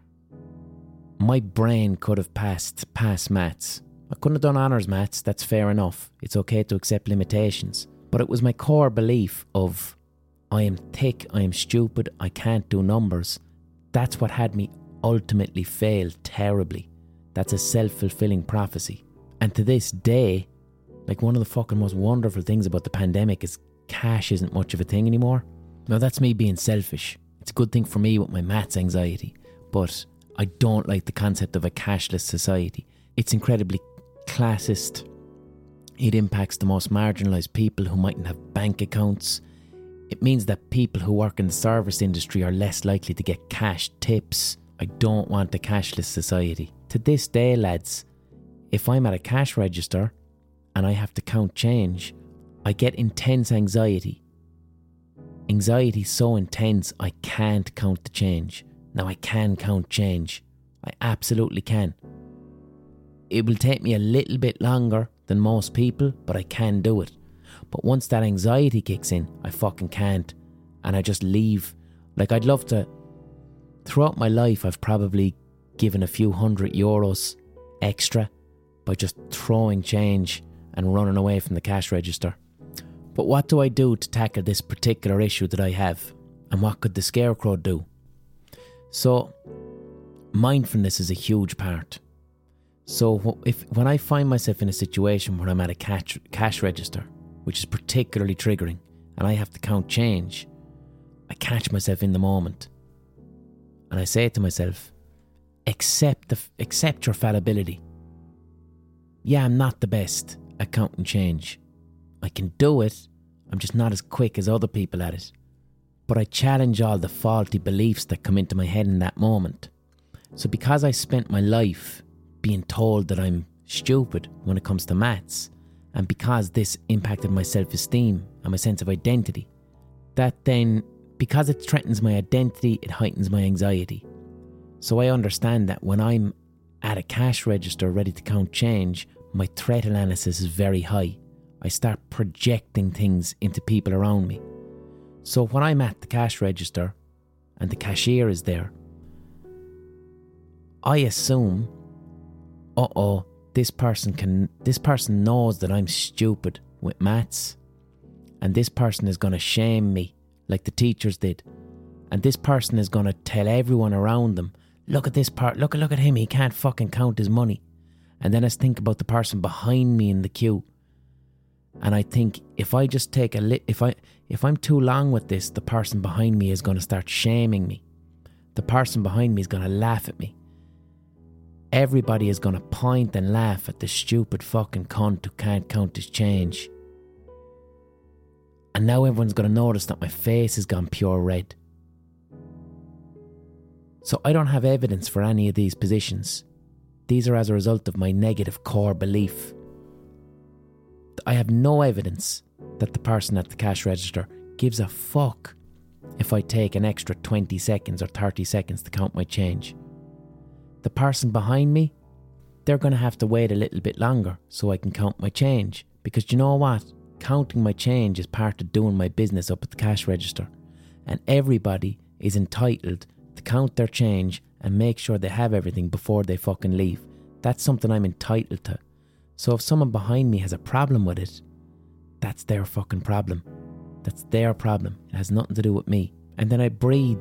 my brain could have passed maths. I couldn't have done honours maths, that's fair enough. It's okay to accept limitations. But it was my core belief of, I am thick, I am stupid, I can't do numbers. That's what had me ultimately fail terribly. That's a self-fulfilling prophecy. And to this day, like, one of the fucking most wonderful things about the pandemic is cash isn't much of a thing anymore. Now, that's me being selfish. It's a good thing for me with my maths anxiety. But I don't like the concept of a cashless society. It's incredibly classist It impacts the most marginalised people who mightn't have bank accounts. It means that people who work in the service industry are less likely to get cash tips. I don't want a cashless society. To this day, lads, if I'm at a cash register and I have to count change, I get intense anxiety. Anxiety so intense I can't count the change. Now I can count change. I absolutely can. It will take me a little bit longer than most people, but I can do it. But once that anxiety kicks in, I fucking can't. And I just leave. Like, I'd love to. Throughout my life, I've probably given a few €100 extra by just throwing change and running away from the cash register. But what do I do to tackle this particular issue that I have? And what could the Scarecrow do? So, mindfulness is a huge part. So when I find myself in a situation where I'm at a cash register, which is particularly triggering, and I have to count change, I catch myself in the moment. And I say to myself, accept your fallibility. Yeah, I'm not the best at counting change. I can do it, I'm just not as quick as other people at it. But I challenge all the faulty beliefs that come into my head in that moment. So because I spent my life being told that I'm stupid when it comes to maths, and because this impacted my self-esteem and my sense of identity, that then, because it threatens my identity, it heightens my anxiety. So I understand that when I'm at a cash register ready to count change, my threat analysis is very high. I start projecting things into people around me. So when I'm at the cash register and the cashier is there, I assume, this person knows that I'm stupid with maths, and this person is going to shame me like the teachers did, and this person is going to tell everyone around them, look at him, he can't fucking count his money. And then I think about the person behind me in the queue, and I think if I just take if I'm too long with this, the person behind me is going to start shaming me. The person behind me is going to laugh at me. Everybody is going to point and laugh at the stupid fucking cunt who can't count his change. And now everyone's going to notice that my face has gone pure red. So I don't have evidence for any of these positions. These are as a result of my negative core belief. I have no evidence that the person at the cash register gives a fuck if I take an extra 20 seconds or 30 seconds to count my change. The person behind me, they're going to have to wait a little bit longer so I can count my change. Because you know what? Counting my change is part of doing my business up at the cash register. And everybody is entitled to count their change and make sure they have everything before they fucking leave. That's something I'm entitled to. So if someone behind me has a problem with it, that's their fucking problem. That's their problem. It has nothing to do with me. And then I breathe.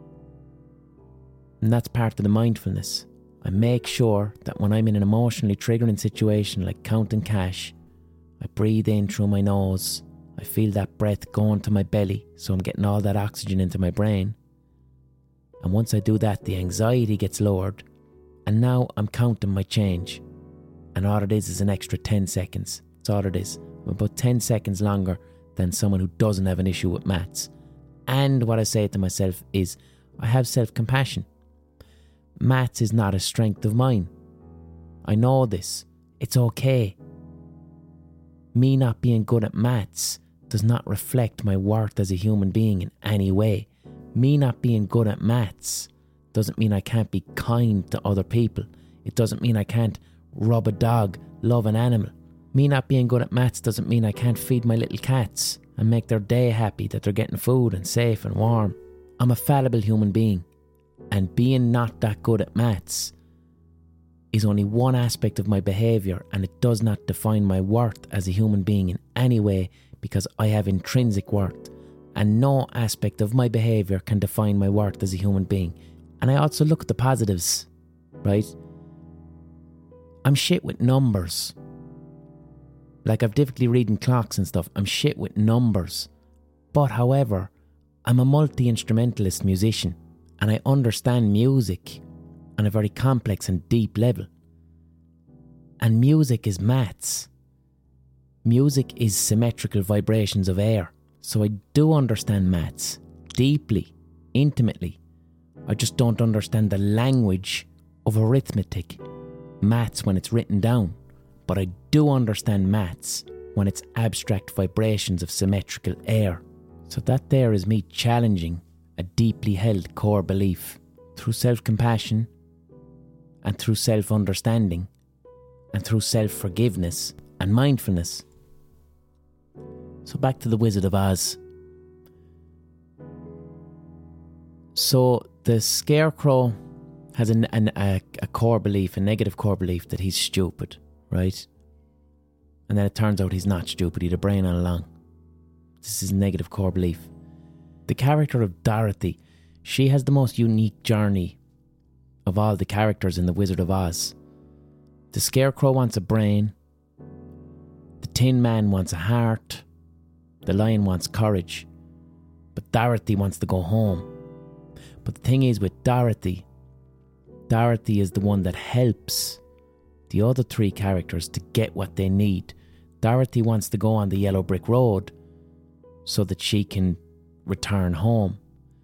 And that's part of the mindfulness. I make sure that when I'm in an emotionally triggering situation like counting cash, I breathe in through my nose. I feel that breath going to my belly, so I'm getting all that oxygen into my brain. And once I do that, the anxiety gets lowered. And now I'm counting my change. And all it is an extra 10 seconds. That's all it is. I'm about 10 seconds longer than someone who doesn't have an issue with maths. And what I say to myself is, I have self-compassion. Maths is not a strength of mine. I know this. It's okay. Me not being good at maths does not reflect my worth as a human being in any way. Me not being good at maths doesn't mean I can't be kind to other people. It doesn't mean I can't rub a dog, love an animal. Me not being good at maths doesn't mean I can't feed my little cats and make their day happy that they're getting food and safe and warm. I'm a fallible human being. And being not that good at maths is only one aspect of my behaviour, and it does not define my worth as a human being in any way, because I have intrinsic worth, and no aspect of my behaviour can define my worth as a human being. And I also look at the positives, right? I'm shit with numbers. Like, I've difficulty reading clocks and stuff. I'm shit with numbers. But however, I'm a multi-instrumentalist musician. And I understand music on a very complex and deep level. And music is maths. Music is symmetrical vibrations of air. So I do understand maths deeply, intimately. I just don't understand the language of arithmetic. Maths when it's written down. But I do understand maths when it's abstract vibrations of symmetrical air. So that there is me challenging a deeply held core belief through self-compassion and through self-understanding and through self-forgiveness and mindfulness. So back to the Wizard of Oz. So the Scarecrow has a core belief, a negative core belief that he's stupid, right? And then it turns out he's not stupid, he had a brain all along. This is a negative core belief. The character of Dorothy, she has the most unique journey of all the characters in The Wizard of Oz. The Scarecrow wants a brain. The Tin Man wants a heart. The Lion wants courage. But Dorothy wants to go home. But the thing is with Dorothy is the one that helps the other three characters to get what they need. Dorothy wants to go on the yellow brick road so that she can return home.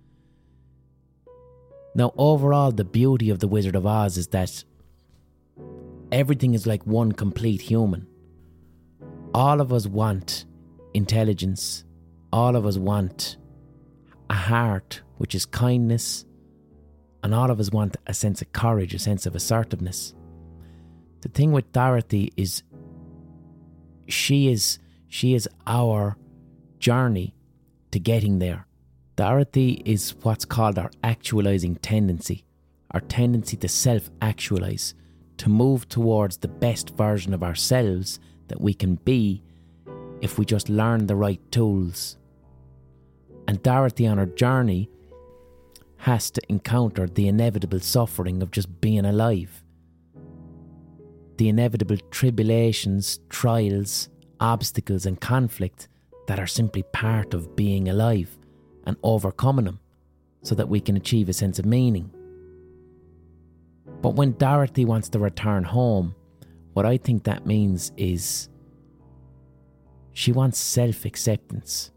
Now, overall, the beauty of The Wizard of Oz is that everything is like one complete human. All of us want intelligence. All of us want a heart, which is kindness. And all of us want a sense of courage, a sense of assertiveness. The thing with Dorothy is she is our journey to getting there. Dorothy is what's called our actualizing tendency, our tendency to self-actualize, to move towards the best version of ourselves that we can be if we just learn the right tools. And Dorothy on her journey has to encounter the inevitable suffering of just being alive. The inevitable tribulations, trials, obstacles and conflict that are simply part of being alive and overcoming them so that we can achieve a sense of meaning. But when Dorothy wants to return home, what I think that means is she wants self-acceptance.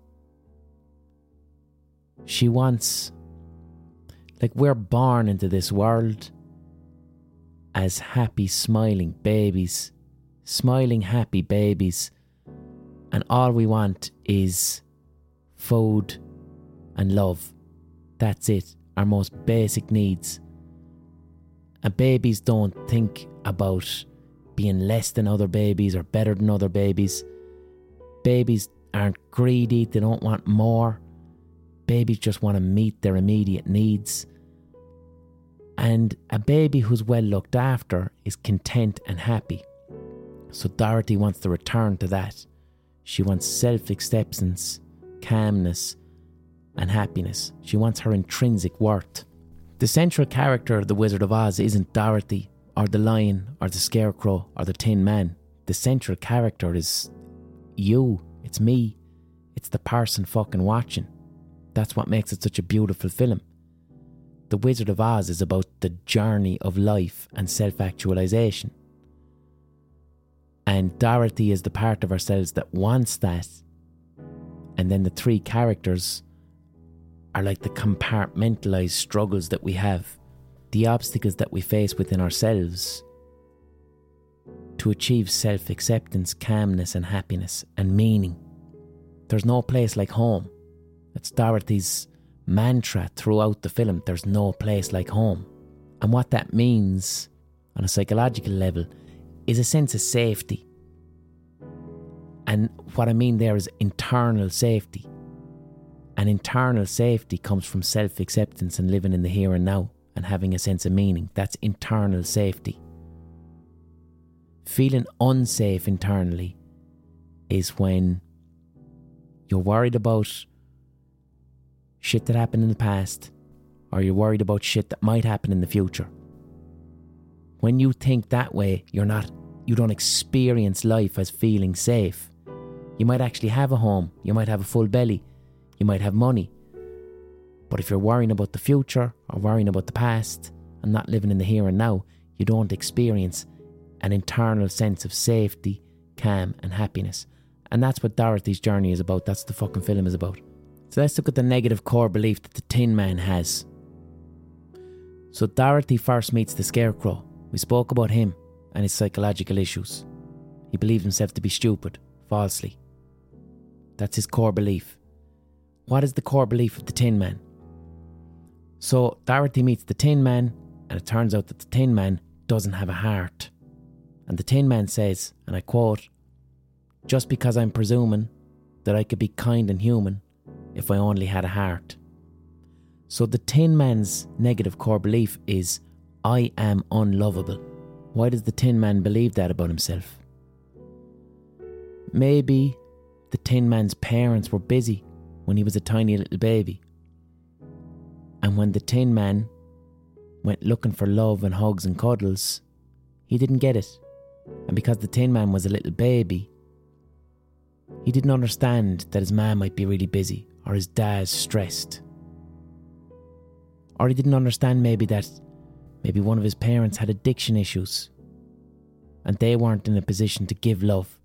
She wants, like, we're born into this world as happy, smiling babies, smiling, happy babies, and all we want is food and love. That's it, our most basic needs. And babies don't think about being less than other babies or better than other babies. Babies aren't greedy, they don't want more. Babies just want to meet their immediate needs. And a baby who's well looked after is content and happy. So Dorothy wants to return to that. She wants self-acceptance, calmness, and happiness. She wants her intrinsic worth. The central character of The Wizard of Oz isn't Dorothy, or the Lion, or the Scarecrow, or the Tin Man. The central character is you. It's me. It's the person fucking watching. That's what makes it such a beautiful film. The Wizard of Oz is about the journey of life and self-actualization. And Dorothy is the part of ourselves that wants that. And then the three characters are like the compartmentalized struggles that we have, the obstacles that we face within ourselves to achieve self-acceptance, calmness and happiness and meaning. There's no place like home. That's Dorothy's mantra throughout the film. There's no place like home. And what that means on a psychological level is a sense of safety. And what I mean there is internal safety. And internal safety comes from self-acceptance and living in the here and now and having a sense of meaning. That's internal safety. Feeling unsafe internally is when you're worried about shit that happened in the past, or you're worried about shit that might happen in the future. When you think that way, you don't experience life as feeling safe. You might actually have a home, you might have a full belly, you might have money. But if you're worrying about the future or worrying about the past and not living in the here and now, you don't experience an internal sense of safety, calm and happiness. And that's what Dorothy's journey is about. That's what the fucking film is about. So let's look at the negative core belief that the Tin Man has. So Dorothy first meets the Scarecrow. We spoke about him and his psychological issues. He believed himself to be stupid, falsely. That's his core belief. What is the core belief of the Tin Man? So Dorothy meets the Tin Man, and it turns out that the Tin Man doesn't have a heart. And the Tin Man says, and I quote, "Just because I'm presuming that I could be kind and human if I only had a heart." So the Tin Man's negative core belief is, I am unlovable. Why does the Tin Man believe that about himself? Maybe the Tin Man's parents were busy when he was a tiny little baby. And when the Tin Man went looking for love and hugs and cuddles, he didn't get it. And because the Tin Man was a little baby, he didn't understand that his mom might be really busy or his dad's stressed. Or he didn't understand maybe that one of his parents had addiction issues and they weren't in a position to give love.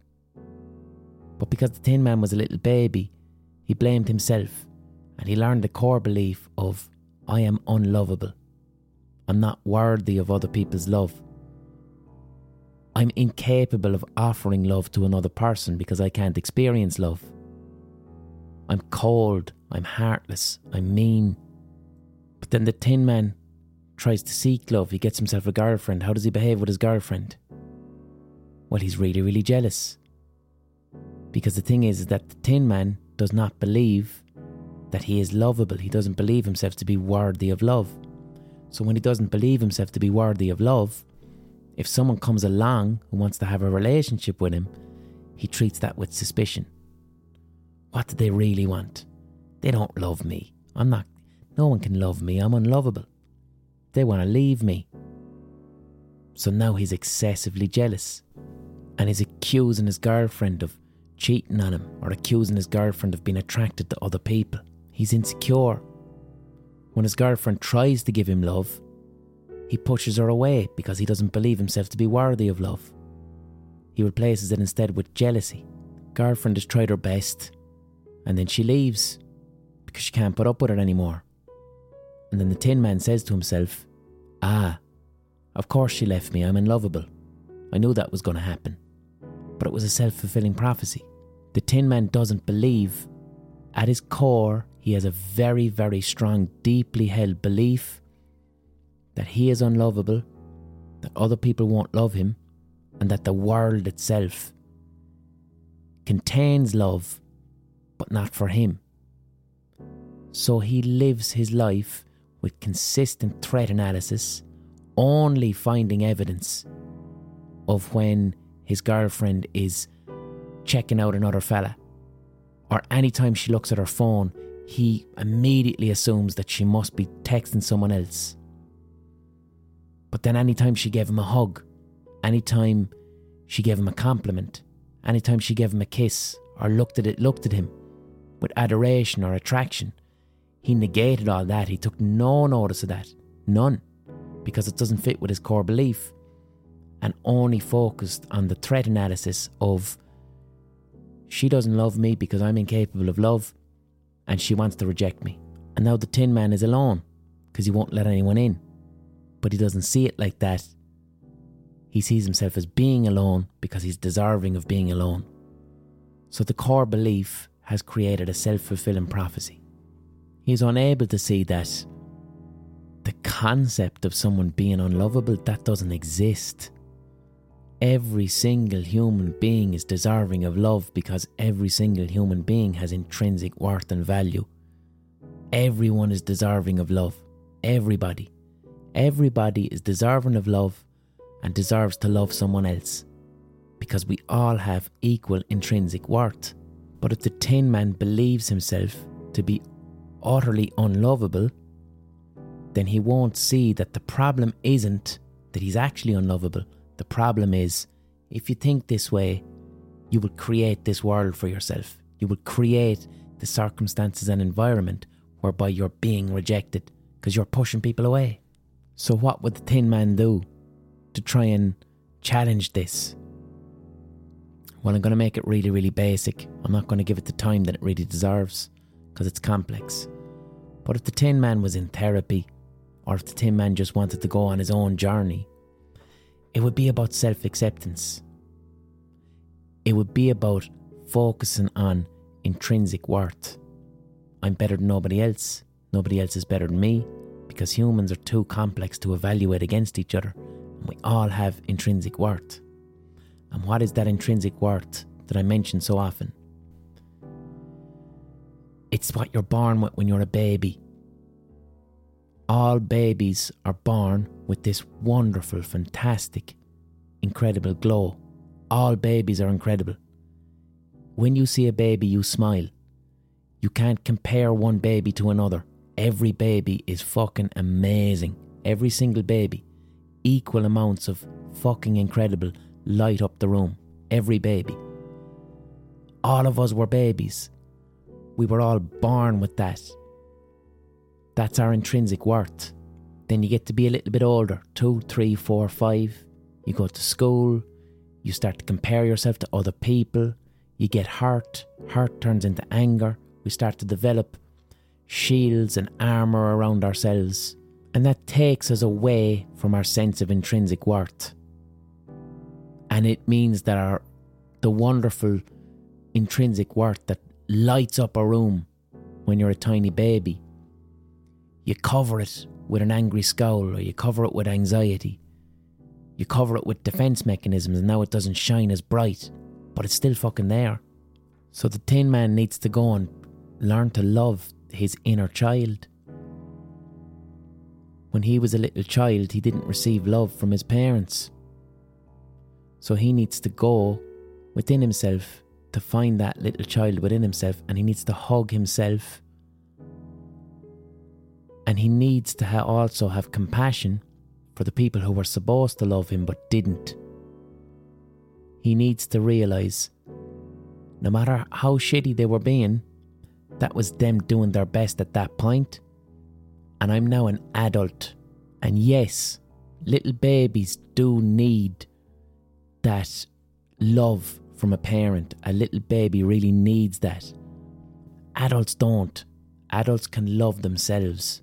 But because the Tin Man was a little baby, he blamed himself and he learned the core belief of, I am unlovable. I'm not worthy of other people's love. I'm incapable of offering love to another person because I can't experience love. I'm cold, I'm heartless, I'm mean. But then the Tin Man tries to seek love. He gets himself a girlfriend. How does he behave with his girlfriend? Well, he's really, really jealous. Because the thing is that the Tin Man does not believe that he is lovable. He doesn't believe himself to be worthy of love. So when he doesn't believe himself to be worthy of love, if someone comes along who wants to have a relationship with him, he treats that with suspicion. What do they really want? They don't love me. No one can love me. I'm unlovable. They want to leave me. So now he's excessively jealous. And he's accusing his girlfriend of cheating on him or accusing his girlfriend of being attracted to other people. He's insecure. When his girlfriend tries to give him love, he pushes her away because he doesn't believe himself to be worthy of love. He replaces it instead with jealousy. Girlfriend has tried her best and then she leaves because she can't put up with it anymore. And then the Tin Man says to himself, of course she left me, I'm unlovable. I knew that was going to happen. But it was a self-fulfilling prophecy. The Tin Man doesn't believe. At his core, he has a very, very strong, deeply held belief that he is unlovable, that other people won't love him, and that the world itself contains love, but not for him. So he lives his life with consistent threat analysis, only finding evidence of when his girlfriend is checking out another fella. Or anytime she looks at her phone, he immediately assumes that she must be texting someone else. But then anytime she gave him a hug, anytime she gave him a compliment, anytime she gave him a kiss or looked at him with adoration or attraction, he negated all that. He took no notice of that. None. Because it doesn't fit with his core belief. And only focused on the threat analysis of, she doesn't love me because I'm incapable of love and she wants to reject me. And now the Tin Man is alone because he won't let anyone in. But he doesn't see it like that. He sees himself as being alone because he's deserving of being alone. So the core belief has created a self-fulfilling prophecy. He's unable to see that the concept of someone being unlovable, that doesn't exist. Every single human being is deserving of love because every single human being has intrinsic worth and value. Everyone is deserving of love. Everybody. Everybody is deserving of love and deserves to love someone else because we all have equal intrinsic worth. But if the Tin Man believes himself to be utterly unlovable, then he won't see that the problem isn't that he's actually unlovable. The problem is, if you think this way, you will create this world for yourself. You will create the circumstances and environment whereby you're being rejected because you're pushing people away. So what would the Tin Man do to try and challenge this? Well, I'm going to make it really, really basic. I'm not going to give it the time that it really deserves, because it's complex. But if the Tin Man was in therapy, or if the Tin Man just wanted to go on his own journey, it would be about self-acceptance. It would be about focusing on intrinsic worth. I'm better than nobody else. Nobody else is better than me, because humans are too complex to evaluate against each other. And we all have intrinsic worth. And what is that intrinsic worth that I mention so often? It's what you're born with when you're a baby. All babies are born with this wonderful, fantastic, incredible glow. All babies are incredible. When you see a baby, you smile. You can't compare one baby to another. Every baby is fucking amazing. Every single baby. Equal amounts of fucking incredible light up the room. Every baby. All of us were babies. We were all born with that. That's our intrinsic worth. Then you get to be a little bit older. 2, 3, 4, 5. You go to school. You start to compare yourself to other people. You get hurt. Hurt turns into anger. We start to develop shields and armour around ourselves. And that takes us away from our sense of intrinsic worth. And it means that the wonderful intrinsic worth that lights up a room when you're a tiny baby, you cover it with an angry scowl, or you cover it with anxiety. You cover it with defence mechanisms, and now it doesn't shine as bright, but it's still fucking there. So the Tin Man needs to go and learn to love his inner child. When he was a little child, he didn't receive love from his parents. So he needs to go within himself to find that little child within himself, and he needs to hug himself. And he needs to also have compassion for the people who were supposed to love him but didn't. He needs to realise, no matter how shitty they were being, that was them doing their best at that point. And I'm now an adult. And yes, little babies do need that love from a parent. A little baby really needs that. Adults don't. Adults can love themselves.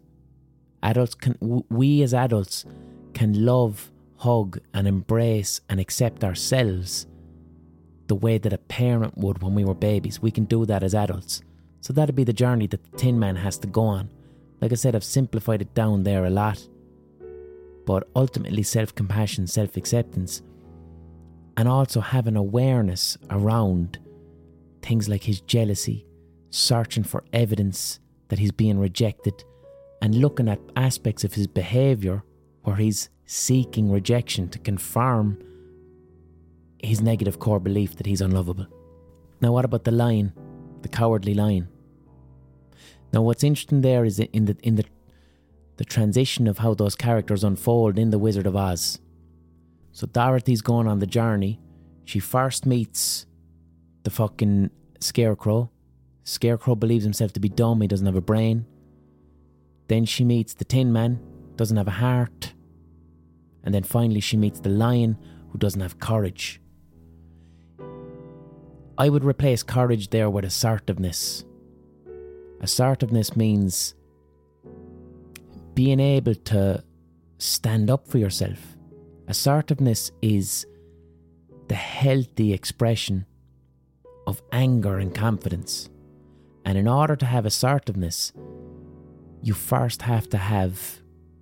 We as adults can love, hug and embrace and accept ourselves the way that a parent would when we were babies. We can do that as adults. So that'd be the journey that the Tin Man has to go on. Like I said, I've simplified it down there a lot. But ultimately self-compassion, self-acceptance, and also having awareness around things like his jealousy, searching for evidence that he's being rejected, and looking at aspects of his behaviour where he's seeking rejection to confirm his negative core belief that he's unlovable. Now what about the lion? The cowardly lion. Now what's interesting there is in the transition of how those characters unfold in The Wizard of Oz. So Dorothy's going on the journey. She first meets the fucking Scarecrow. Scarecrow believes himself to be dumb, he doesn't have a brain. Then she meets the Tin Man, doesn't have a heart. And then finally she meets the lion, who doesn't have courage. I would replace courage there with assertiveness. Assertiveness means being able to stand up for yourself. Assertiveness is the healthy expression of anger and confidence. And in order to have assertiveness, you first have to have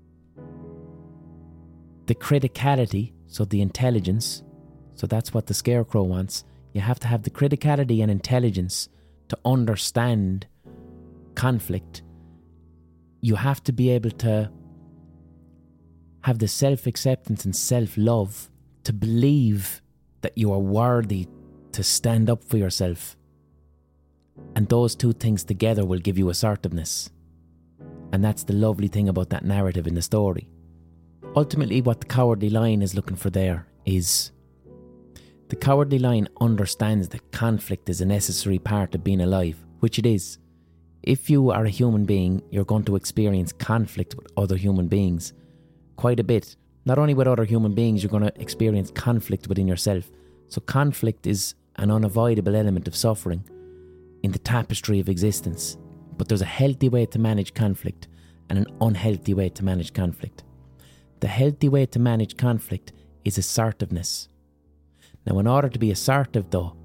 the criticality, so the intelligence. So that's what the Scarecrow wants. You have to have the criticality and intelligence to understand conflict. You have to be able to have the self-acceptance and self-love to believe that you are worthy to stand up for yourself. And those two things together will give you assertiveness. And that's the lovely thing about that narrative in the story. Ultimately, what the Cowardly Lion is looking for there is, the Cowardly Lion understands that conflict is a necessary part of being alive, which it is. If you are a human being, you're going to experience conflict with other human beings quite a bit. Not only with other human beings, you're going to experience conflict within yourself. So conflict is an unavoidable element of suffering in the tapestry of existence. But there's a healthy way to manage conflict and an unhealthy way to manage conflict. The healthy way to manage conflict is assertiveness. Now, in order to be assertive though,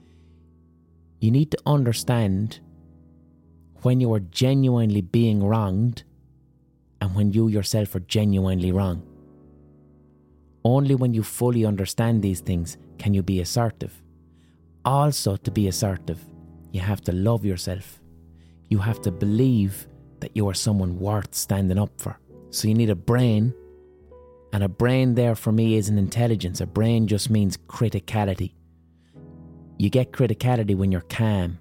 you need to understand when you are genuinely being wronged and when you yourself are genuinely wrong. Only when you fully understand these things can you be assertive. Also, to be assertive, you have to love yourself. You have to believe that you are someone worth standing up for. So you need a brain, and a brain there for me isn't intelligence. A brain just means criticality. You get criticality when you're calm.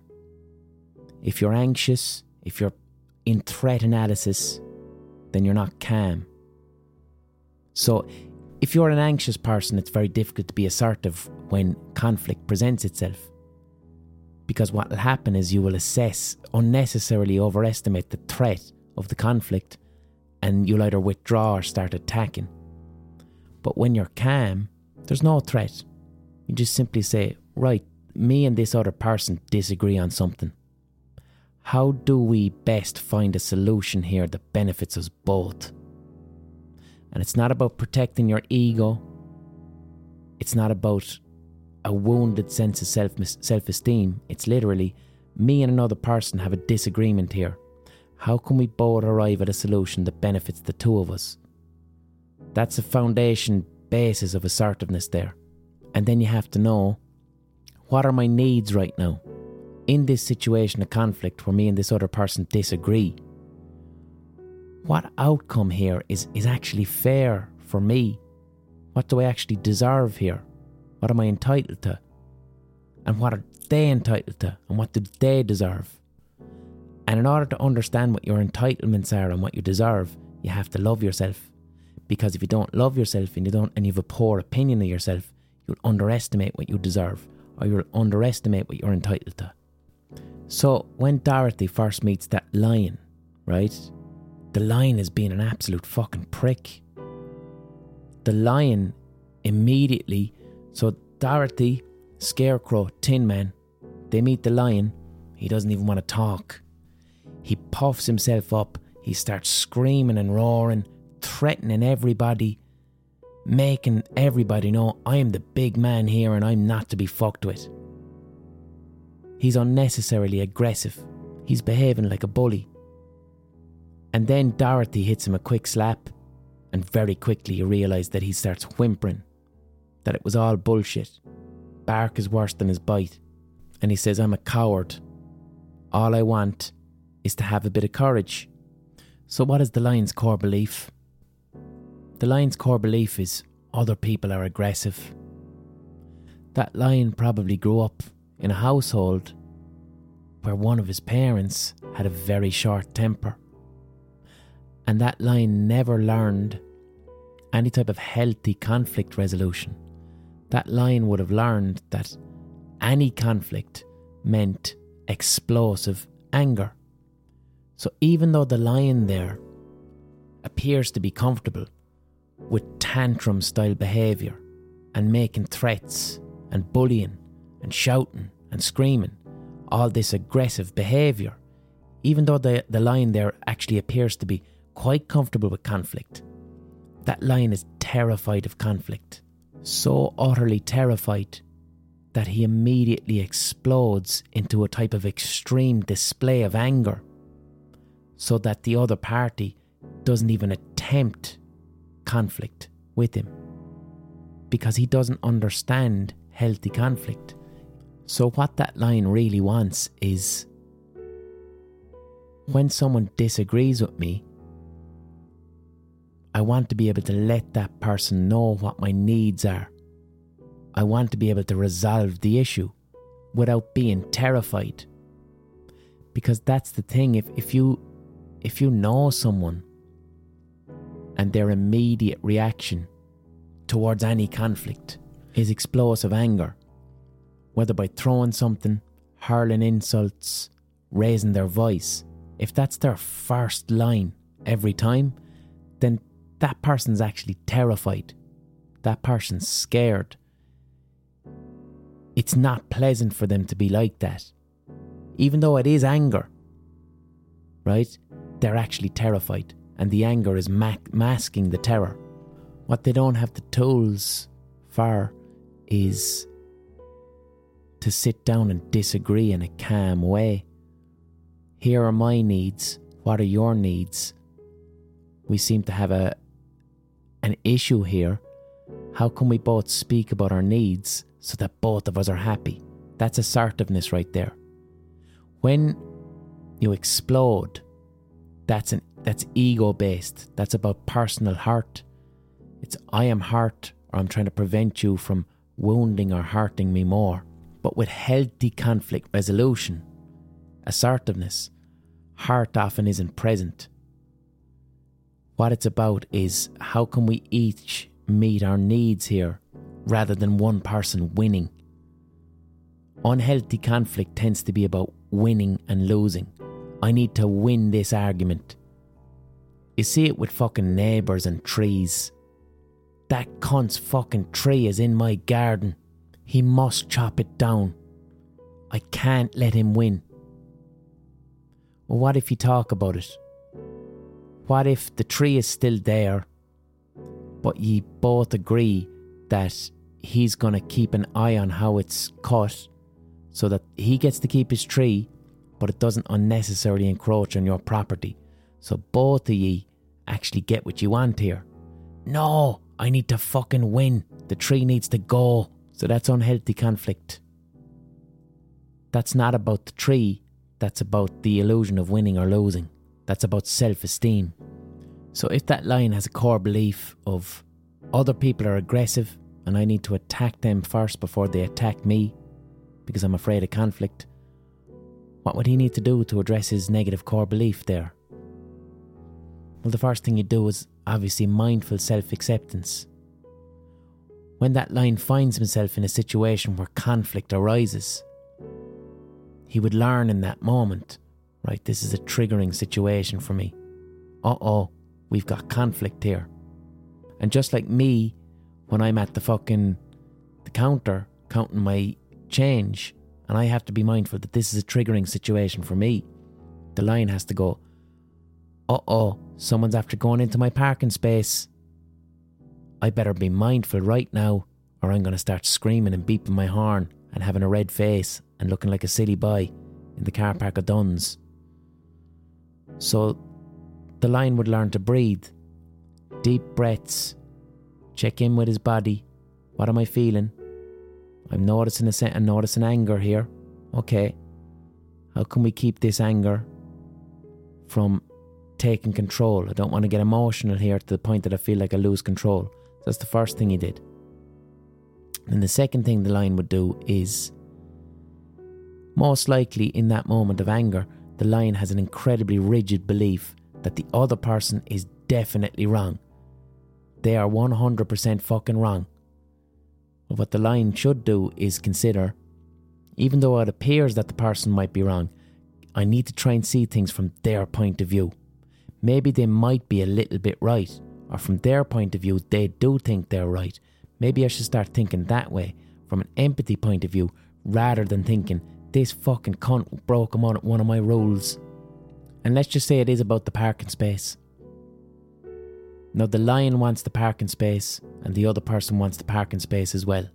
If you're anxious, if you're in threat analysis, then you're not calm. So if you're an anxious person, it's very difficult to be assertive when conflict presents itself. Because what will happen is you will unnecessarily overestimate the threat of the conflict, and you'll either withdraw or start attacking. But when you're calm, there's no threat. You just simply say, right, me and this other person disagree on something. How do we best find a solution here that benefits us both? And it's not about protecting your ego. It's not about a wounded sense of self-esteem. It's literally, me and another person have a disagreement here. How can we both arrive at a solution that benefits the two of us? That's a foundation basis of assertiveness there. And then you have to know, what are my needs right now? In this situation of conflict where me and this other person disagree, what outcome here is actually fair for me? What do I actually deserve here? What am I entitled to? And what are they entitled to? And what do they deserve? And in order to understand what your entitlements are and what you deserve, you have to love yourself. Because if you don't love yourself and you have a poor opinion of yourself, you'll underestimate what you deserve, or you'll underestimate what you're entitled to. So when Dorothy first meets that lion, right? The lion is being an absolute fucking prick. The lion immediately... So Dorothy, Scarecrow, Tin Man, they meet the lion. He doesn't even want to talk. He puffs himself up. He starts screaming and roaring, threatening everybody, making everybody know, I am the big man here and I'm not to be fucked with. He's unnecessarily aggressive. He's behaving like a bully. And then Dorothy hits him a quick slap, and very quickly you realise that he starts whimpering, that it was all bullshit. Bark is worse than his bite. And he says, I'm a coward. All I want is to have a bit of courage. So what is the lion's core belief? The lion's core belief is other people are aggressive. That lion probably grew up in a household where one of his parents had a very short temper. And that lion never learned any type of healthy conflict resolution. That lion would have learned that any conflict meant explosive anger. So even though the lion there appears to be comfortable with tantrum-style behaviour and making threats and bullying and shouting and screaming, all this aggressive behaviour, even though the lion there actually appears to be quite comfortable with conflict, that lion is terrified of conflict. So utterly terrified that he immediately explodes into a type of extreme display of anger, so that the other party doesn't even attempt conflict with him, because he doesn't understand healthy conflict. So what that lion really wants is, when someone disagrees with me, I want to be able to let that person know what my needs are. I want to be able to resolve the issue without being terrified. Because that's the thing, if you know someone and their immediate reaction towards any conflict is explosive anger, whether by throwing something, hurling insults, raising their voice, if that's their first line every time, then that person's actually terrified. That person's scared. it's not pleasant for them to be like that. Even though it is anger, right? They're actually terrified, and the anger is masking the terror. What they don't have the tools for is to sit down and disagree in a calm way. Here are my needs. What are your needs? We seem to have an issue here. How can we both speak about our needs so that both of us are happy? That's assertiveness right there. When you explode, that's ego-based. That's about personal hurt. It's I am hurt, or I'm trying to prevent you from wounding or hurting me more. But with healthy conflict resolution, assertiveness, hurt often isn't present. What it's about is how can we each meet our needs here rather than one person winning. Unhealthy conflict tends to be about winning and losing. I need to win this argument. You see it with fucking neighbours and trees. That cunt's fucking tree is in my garden. He must chop it down. I can't let him win. Well, what if you talk about it? What if the tree is still there, but ye both agree that he's going to keep an eye on how it's cut so that he gets to keep his tree, but it doesn't unnecessarily encroach on your property. So both of ye actually get what you want here. No, I need to fucking win. The tree needs to go. So that's unhealthy conflict. That's not about the tree. That's about the illusion of winning or losing. That's about self-esteem. So if that line has a core belief of other people are aggressive and I need to attack them first before they attack me because I'm afraid of conflict, what would he need to do to address his negative core belief there? Well, the first thing you do is obviously mindful self-acceptance. When that line finds himself in a situation where conflict arises, he would learn in that moment, right, this is a triggering situation for me. We've got conflict here. And just like me, when I'm at the counter counting my change, and I have to be mindful that this is a triggering situation for me, the line has to go, someone's after going into my parking space. I better be mindful right now, or I'm going to start screaming and beeping my horn and having a red face and looking like a silly boy in the car park of Duns. So the lion would learn to breathe. Deep breaths. Check in with his body. What am I feeling? I'm noticing anger here. Okay. How can we keep this anger from taking control? I don't want to get emotional here to the point that I feel like I lose control. So that's the first thing he did. And the second thing the lion would do is, most likely in that moment of anger, the lion has an incredibly rigid belief that the other person is definitely wrong. They are 100% fucking wrong. But what the lion should do is consider, even though it appears that the person might be wrong, I need to try and see things from their point of view. Maybe they might be a little bit right, or from their point of view, they do think they're right. Maybe I should start thinking that way, from an empathy point of view, rather than thinking, this fucking cunt broke one of my rules. And let's just say it is about the parking space. Now the lion wants the parking space, and the other person wants the parking space as well.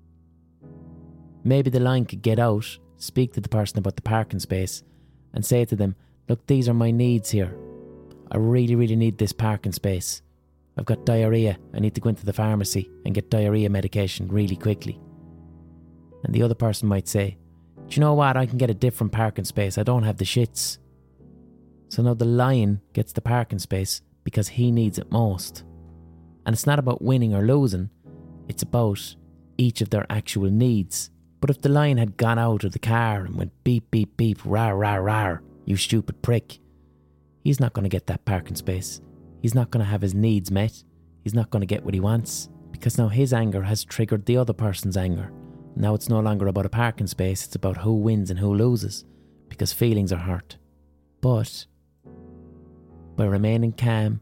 Maybe the lion could get out, speak to the person about the parking space, and say to them, look, these are my needs here. I really, really need this parking space. I've got diarrhea. I need to go into the pharmacy and get diarrhea medication really quickly. And the other person might say, do you know what? I can get a different parking space. I don't have the shits. So now the lion gets the parking space because he needs it most. And it's not about winning or losing. It's about each of their actual needs. But if the lion had gone out of the car and went beep, beep, beep, rar, rar, rar, you stupid prick, he's not going to get that parking space. He's not going to have his needs met. He's not going to get what he wants, because now his anger has triggered the other person's anger. Now it's no longer about a parking space, it's about who wins and who loses, because feelings are hurt. But by remaining calm,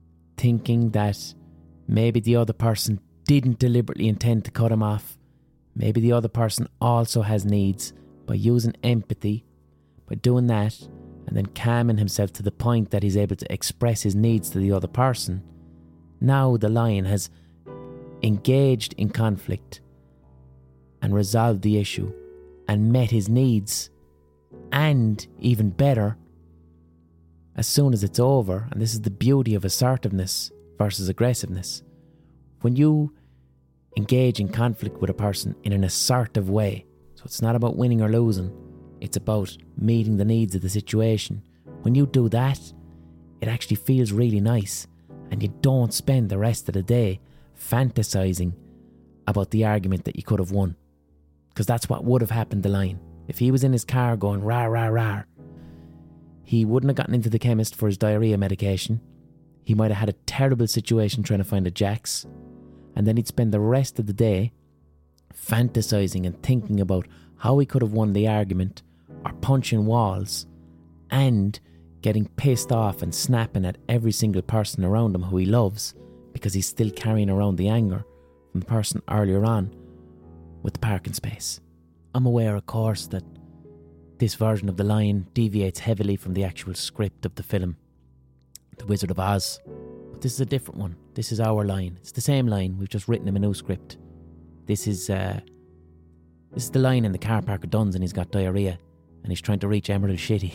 thinking that maybe the other person didn't deliberately intend to cut him off, Maybe the other person also has needs. By using empathy, by doing that, and then calming himself to the point that he's able to express his needs to the other person, now the lion has engaged in conflict and resolved the issue and met his needs. And even better, as soon as it's over, and this is the beauty of assertiveness versus aggressiveness, when you engage in conflict with a person in an assertive way, so it's not about winning or losing, it's about meeting the needs of the situation. When you do that, it actually feels really nice, and you don't spend the rest of the day fantasizing about the argument that you could have won. Because that's what would have happened to Lion. If he was in his car going rah rah rah, he wouldn't have gotten into the chemist for his diarrhea medication. He might have had a terrible situation trying to find a Jack's, and then he'd spend the rest of the day fantasizing and thinking about how he could have won the argument, or punching walls, and getting pissed off and snapping at every single person around him who he loves, because he's still carrying around the anger from the person earlier on with the parking space. I'm aware, of course, that this version of the Lion deviates heavily from the actual script of the film, The Wizard of Oz. But this is a different one. This is our Lion. It's the same Lion. We've just written him a new script. This is the Lion in the car park at Dunn's, and he's got diarrhea and he's trying to reach Emerald City.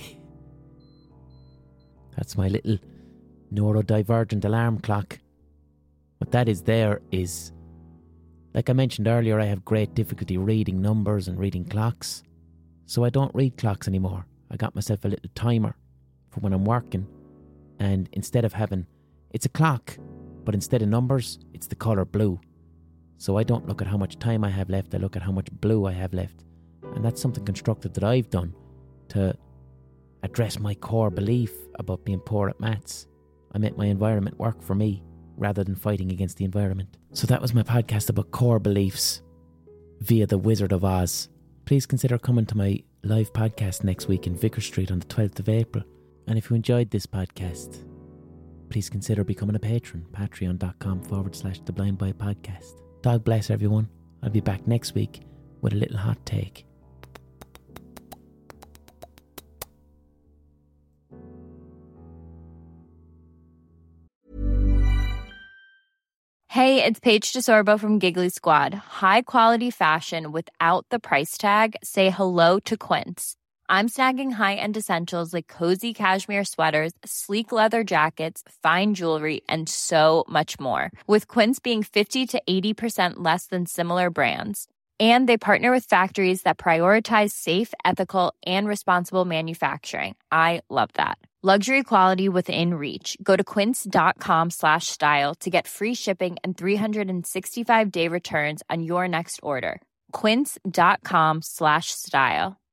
That's my little neurodivergent alarm clock. What that is there is, like I mentioned earlier, I have great difficulty reading numbers and reading clocks. So I don't read clocks anymore. I got myself a little timer for when I'm working. And instead of having, it's a clock, but instead of numbers, it's the colour blue. So I don't look at how much time I have left, I look at how much blue I have left. And that's something constructive that I've done to address my core belief about being poor at maths. I make my environment work for me rather than fighting against the environment. So that was my podcast about core beliefs via The Wizard of Oz. Please consider coming to my live podcast next week in Vicar Street on the 12th of April. And if you enjoyed this podcast, please consider becoming a patron, patreon.com/The Blind Boy Podcast. God bless everyone. I'll be back next week with a little hot take. Hey, it's Paige DeSorbo from Giggly Squad. High quality fashion without the price tag. Say hello to Quince. I'm snagging high-end essentials like cozy cashmere sweaters, sleek leather jackets, fine jewelry, and so much more. With Quince being 50 to 80% less than similar brands. And they partner with factories that prioritize safe, ethical, and responsible manufacturing. I love that. Luxury quality within reach. Go to quince.com/style to get free shipping and 365-day returns on your next order. Quince.com/style.